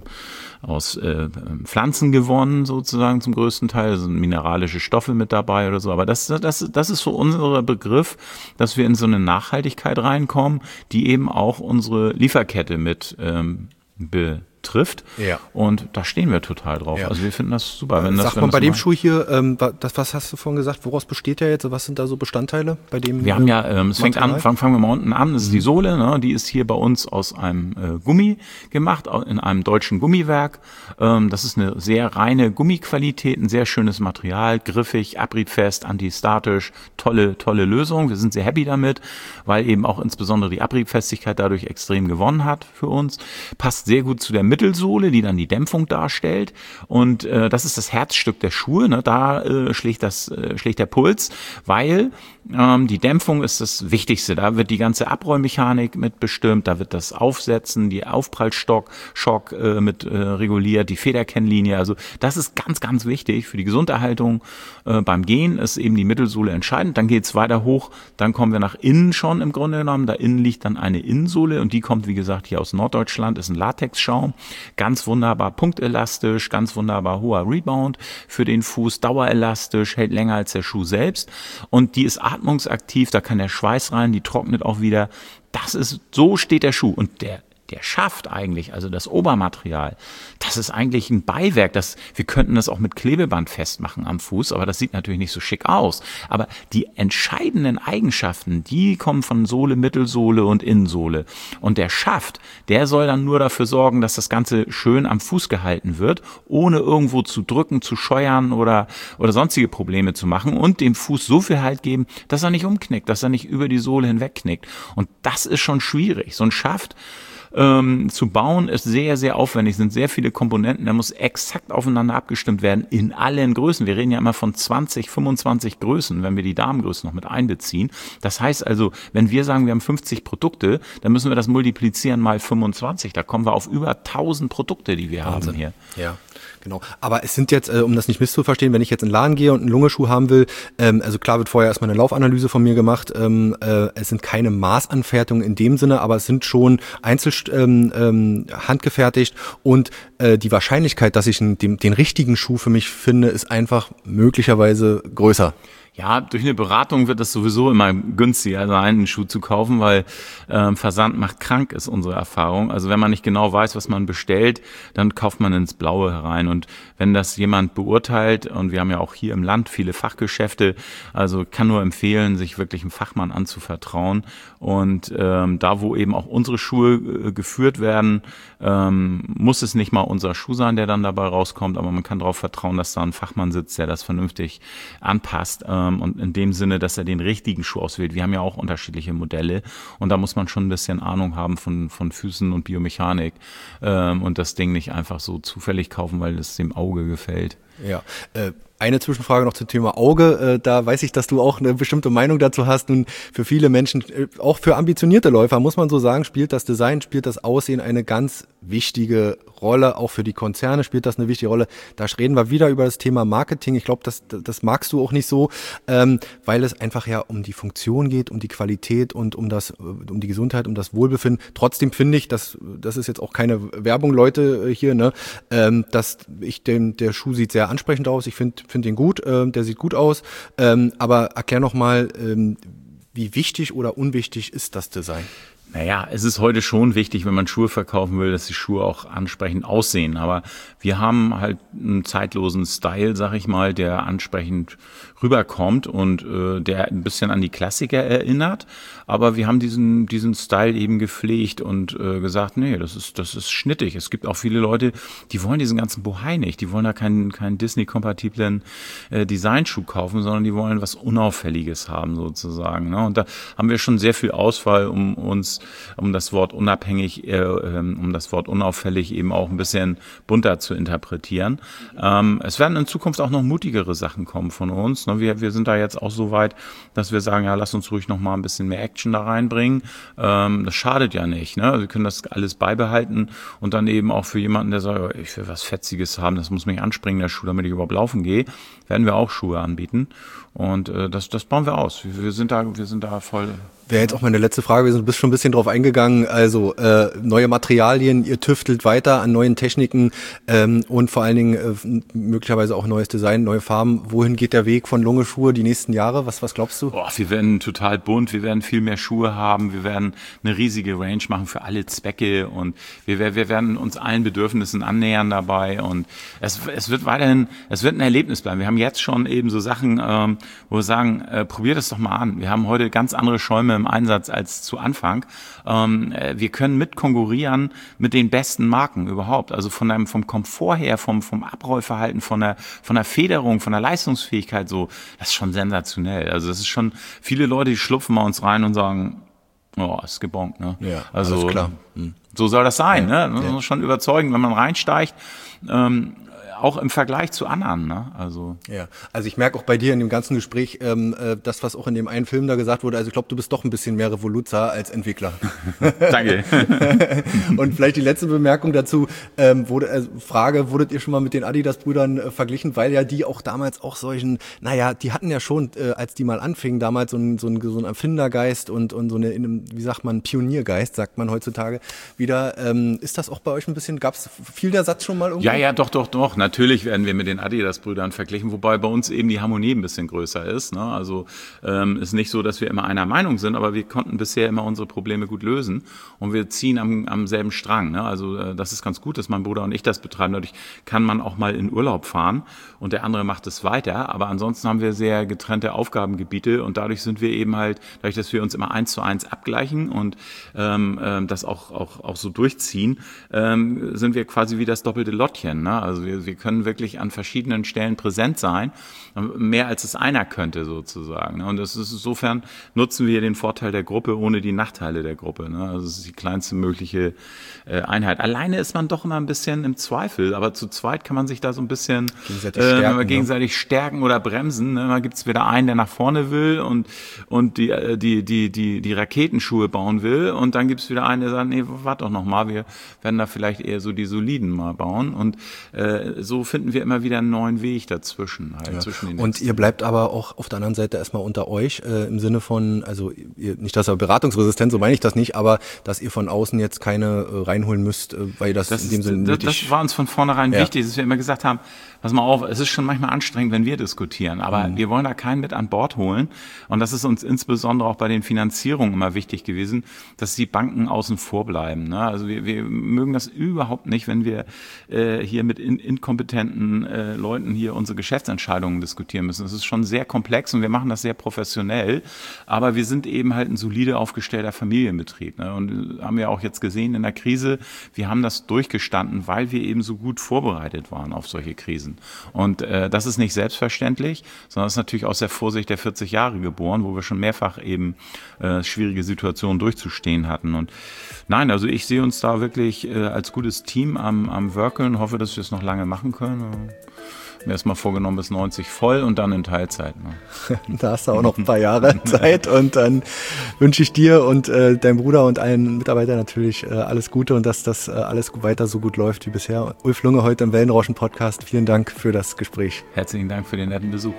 Pflanzen gewonnen, sozusagen zum größten Teil. Das sind mineralische Stoffe mit dabei oder so. Aber das ist so unser Begriff, dass wir in so eine Nachhaltigkeit reinkommen, die eben auch unsere Lieferkette mit betrifft. Ja. Und da stehen wir total drauf. Ja. Also wir finden das super. Sag mal, bei dem Schuh hier, was hast du vorhin gesagt, woraus besteht der jetzt? Was sind da so Bestandteile bei dem? Wir haben ja, es fängt an, fangen wir mal unten an, das ist die Sohle, ne? Die ist hier bei uns aus einem Gummi gemacht, in einem deutschen Gummiwerk. Das ist eine sehr reine Gummiqualität, ein sehr schönes Material, griffig, abriebfest, antistatisch, tolle Lösung. Wir sind sehr happy damit, weil eben auch insbesondere die Abriebfestigkeit dadurch extrem gewonnen hat für uns. Passt sehr gut zu der Mittelsohle, die dann die Dämpfung darstellt. Und das ist das Herzstück der Schuhe. Ne? Da schlägt der Puls, weil die Dämpfung ist das Wichtigste. Da wird die ganze Abrollmechanik mit bestimmt, da wird das Aufsetzen, die Aufprallschock mit reguliert, die Federkennlinie. Also das ist ganz, ganz wichtig für die Gesunderhaltung. Beim Gehen ist eben die Mittelsohle entscheidend. Dann geht's weiter hoch, dann kommen wir nach innen schon im Grunde genommen. Da innen liegt dann eine Innensohle und die kommt, wie gesagt, hier aus Norddeutschland, ist ein Latexschaum. Ganz wunderbar punktelastisch, ganz wunderbar hoher Rebound für den Fuß, dauerelastisch, hält länger als der Schuh selbst und die ist atmungsaktiv, da kann der Schweiß rein, die trocknet auch wieder. So steht der Schuh und der Schaft eigentlich, also das Obermaterial, das ist eigentlich ein Beiwerk. Wir könnten das auch mit Klebeband festmachen am Fuß, aber das sieht natürlich nicht so schick aus. Aber die entscheidenden Eigenschaften, die kommen von Sohle, Mittelsohle und Innensohle. Und der Schaft, der soll dann nur dafür sorgen, dass das Ganze schön am Fuß gehalten wird, ohne irgendwo zu drücken, zu scheuern oder sonstige Probleme zu machen und dem Fuß so viel Halt geben, dass er nicht umknickt, dass er nicht über die Sohle hinweg knickt. Und das ist schon schwierig. So ein Schaft zu bauen ist sehr, sehr aufwendig, sind sehr viele Komponenten, der muss exakt aufeinander abgestimmt werden in allen Größen. Wir reden ja immer von 20, 25 Größen, wenn wir die Damengrößen noch mit einbeziehen. Das heißt also, wenn wir sagen, wir haben 50 Produkte, dann müssen wir das multiplizieren mal 25. Da kommen wir auf über 1000 Produkte, die wir Wahnsinn. Haben hier. Ja. Genau, aber es sind jetzt, um das nicht misszuverstehen, wenn ich jetzt in den Laden gehe und einen Lungeschuh haben will, also klar wird vorher erstmal eine Laufanalyse von mir gemacht, es sind keine Maßanfertigungen in dem Sinne, aber es sind schon handgefertigt und die Wahrscheinlichkeit, dass ich den richtigen Schuh für mich finde, ist einfach möglicherweise größer. Ja, durch eine Beratung wird es sowieso immer günstiger sein, einen Schuh zu kaufen, weil Versand macht krank, ist unsere Erfahrung. Also wenn man nicht genau weiß, was man bestellt, dann kauft man ins Blaue herein. Und wenn das jemand beurteilt, und wir haben ja auch hier im Land viele Fachgeschäfte, also kann nur empfehlen, sich wirklich einem Fachmann anzuvertrauen. Und da, wo eben auch unsere Schuhe geführt werden, muss es nicht mal unser Schuh sein, der dann dabei rauskommt, aber man kann darauf vertrauen, dass da ein Fachmann sitzt, der das vernünftig anpasst. Und in dem Sinne, dass er den richtigen Schuh auswählt. Wir haben ja auch unterschiedliche Modelle und da muss man schon ein bisschen Ahnung haben von Füßen und Biomechanik und das Ding nicht einfach so zufällig kaufen, weil es dem Auge gefällt. Ja, eine Zwischenfrage noch zum Thema Auge. Da weiß ich, dass du auch eine bestimmte Meinung dazu hast. Nun, für viele Menschen, auch für ambitionierte Läufer, muss man so sagen, spielt das Design, spielt das Aussehen eine ganz wichtige Rolle. Auch für die Konzerne spielt das eine wichtige Rolle. Da reden wir wieder über das Thema Marketing. Ich glaube, das magst du auch nicht so, weil es einfach ja um die Funktion geht, um die Qualität und um die Gesundheit, um das Wohlbefinden. Trotzdem finde ich, das ist jetzt auch keine Werbung, Leute, hier, ne, der Schuh sieht sehr ansprechend aus. Ich finde den gut, der sieht gut aus. Aber erklär noch mal, wie wichtig oder unwichtig ist das Design? Naja, es ist heute schon wichtig, wenn man Schuhe verkaufen will, dass die Schuhe auch ansprechend aussehen. Aber wir haben halt einen zeitlosen Style, sag ich mal, der ansprechend rüberkommt und der ein bisschen an die Klassiker erinnert. Aber wir haben diesen Style eben gepflegt und gesagt, nee, das ist schnittig. Es gibt auch viele Leute, die wollen diesen ganzen Bohai nicht. Die wollen da keinen Disney-kompatiblen Designschuh kaufen, sondern die wollen was Unauffälliges haben sozusagen. Ne? Und da haben wir schon sehr viel Auswahl, um das Wort unabhängig, um das Wort unauffällig eben auch ein bisschen bunter zu interpretieren. Es werden in Zukunft auch noch mutigere Sachen kommen von uns. Ne? Wir sind da jetzt auch so weit, dass wir sagen, ja, lass uns ruhig noch mal ein bisschen mehr Action da reinbringen. Das schadet ja nicht. Ne? Wir können das alles beibehalten und dann eben auch für jemanden, der sagt, oh, ich will was Fetziges haben, das muss mich anspringen, der Schuh, damit ich überhaupt laufen gehe, werden wir auch Schuhe anbieten. Und das bauen wir aus. Wir sind da voll. Wäre jetzt auch meine letzte Frage, du bist schon ein bisschen drauf eingegangen, also neue Materialien, ihr tüftelt weiter an neuen Techniken und vor allen Dingen möglicherweise auch neues Design, neue Farben. Wohin geht der Weg von Lunge Schuhe die nächsten Jahre? Was glaubst du? Boah, wir werden total bunt, wir werden viel mehr Schuhe haben, wir werden eine riesige Range machen für alle Zwecke und wir werden uns allen Bedürfnissen annähern dabei und es wird weiterhin, es wird ein Erlebnis bleiben. Wir haben jetzt schon eben so Sachen, wo wir sagen, probier das doch mal an. Wir haben heute ganz andere Schäume im Einsatz als zu Anfang. Wir können mit konkurrieren mit den besten Marken überhaupt. Also vom Komfort her, vom Abrollverhalten, von der Federung, von der Leistungsfähigkeit so. Das ist schon sensationell. Also das ist schon, viele Leute, die schlupfen bei uns rein und sagen, oh, ist gebongt, ne? Ja, also alles klar. So soll das sein, ja, ne? Man ja. muss schon überzeugen, wenn man reinsteigt. Auch im Vergleich zu anderen, ne? Also ich merke auch bei dir in dem ganzen Gespräch, das, was auch in dem einen Film da gesagt wurde, also ich glaube, du bist doch ein bisschen mehr Revoluzer als Entwickler. Danke. Und vielleicht die letzte Bemerkung dazu, wurdet ihr schon mal mit den Adidas-Brüdern verglichen, weil ja die auch damals auch die hatten ja schon, als die mal anfingen, damals so ein Erfindergeist und so eine, wie sagt man, Pioniergeist, sagt man heutzutage wieder. Ist das auch bei euch ein bisschen, gab's viel der Satz schon mal irgendwo? Ja, doch. Natürlich werden wir mit den Adidas-Brüdern verglichen, wobei bei uns eben die Harmonie ein bisschen größer ist. Ne? Also ist nicht so, dass wir immer einer Meinung sind, aber wir konnten bisher immer unsere Probleme gut lösen und wir ziehen am selben Strang. Ne? Also das ist ganz gut, dass mein Bruder und ich das betreiben. Dadurch kann man auch mal in Urlaub fahren und der andere macht es weiter. Aber ansonsten haben wir sehr getrennte Aufgabengebiete und dadurch sind wir eben halt, dadurch, dass wir uns immer 1:1 abgleichen und das auch so durchziehen, sind wir quasi wie das doppelte Lottchen. Ne? Also wir können wirklich an verschiedenen Stellen präsent sein, mehr als es einer könnte sozusagen. Und das ist, insofern nutzen wir den Vorteil der Gruppe ohne die Nachteile der Gruppe. Also es ist die kleinste mögliche Einheit. Alleine ist man doch immer ein bisschen im Zweifel, aber zu zweit kann man sich da so ein bisschen gegenseitig stärken oder bremsen. Ne? Da gibt es wieder einen, der nach vorne will und die Raketenschuhe bauen will und dann gibt es wieder einen, der sagt, nee, warte doch noch mal, wir werden da vielleicht eher so die soliden mal bauen und so finden wir immer wieder einen neuen Weg dazwischen. Halt, zwischen den und ihr bleibt aber auch auf der anderen Seite erstmal unter euch, im Sinne von, also nicht, dass ihr beratungsresistent, so meine ich das nicht, aber dass ihr von außen jetzt keine reinholen müsst, weil das in dem Sinne nötig... Das war uns von vornherein wichtig, dass wir immer gesagt haben, pass mal auf, es ist schon manchmal anstrengend, wenn wir diskutieren, aber wir wollen da keinen mit an Bord holen. Und das ist uns insbesondere auch bei den Finanzierungen immer wichtig gewesen, dass die Banken außen vor bleiben. Ne? Also wir mögen das überhaupt nicht, wenn wir hier mit inkompetenten Leuten hier unsere Geschäftsentscheidungen diskutieren müssen. Das ist schon sehr komplex und wir machen das sehr professionell, aber wir sind eben halt ein solide aufgestellter Familienbetrieb. Ne? Und haben wir auch jetzt gesehen in der Krise, wir haben das durchgestanden, weil wir eben so gut vorbereitet waren auf solche Krisen. Und das ist nicht selbstverständlich, sondern ist natürlich aus der Vorsicht der 40 Jahre geboren, wo wir schon mehrfach eben schwierige Situationen durchzustehen hatten. Und nein, also ich sehe uns da wirklich als gutes Team am Workeln, hoffe, dass wir es noch lange machen können. Mir erstmal vorgenommen bis 90 voll und dann in Teilzeit. Ne? Da hast du auch noch ein paar Jahre Zeit und dann wünsche ich dir und deinem Bruder und allen Mitarbeitern natürlich alles Gute und dass das alles weiter so gut läuft wie bisher. Ulf Lunge heute im Wellenrauschen-Podcast. Vielen Dank für das Gespräch. Herzlichen Dank für den netten Besuch.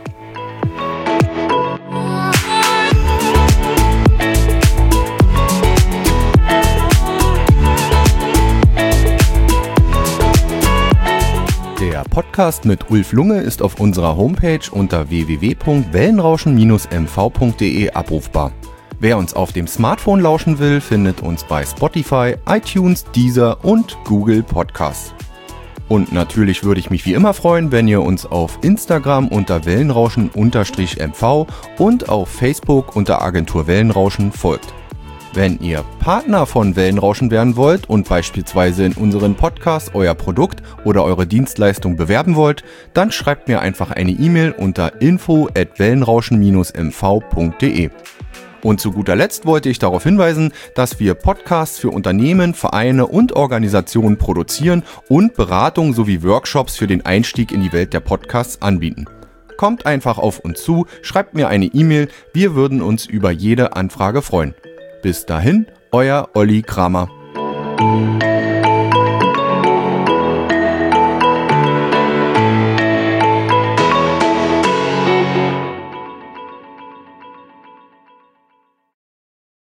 Der Podcast mit Ulf Lunge ist auf unserer Homepage unter www.wellenrauschen-mv.de abrufbar. Wer uns auf dem Smartphone lauschen will, findet uns bei Spotify, iTunes, Deezer und Google Podcasts. Und natürlich würde ich mich wie immer freuen, wenn ihr uns auf Instagram unter Wellenrauschen_MV und auf Facebook unter Agentur Wellenrauschen folgt. Wenn ihr Partner von Wellenrauschen werden wollt und beispielsweise in unseren Podcast euer Produkt oder eure Dienstleistung bewerben wollt, dann schreibt mir einfach eine E-Mail unter info@wellenrauschen-mv.de. Und zu guter Letzt wollte ich darauf hinweisen, dass wir Podcasts für Unternehmen, Vereine und Organisationen produzieren und Beratung sowie Workshops für den Einstieg in die Welt der Podcasts anbieten. Kommt einfach auf uns zu, schreibt mir eine E-Mail, wir würden uns über jede Anfrage freuen. Bis dahin, euer Olli Kramer.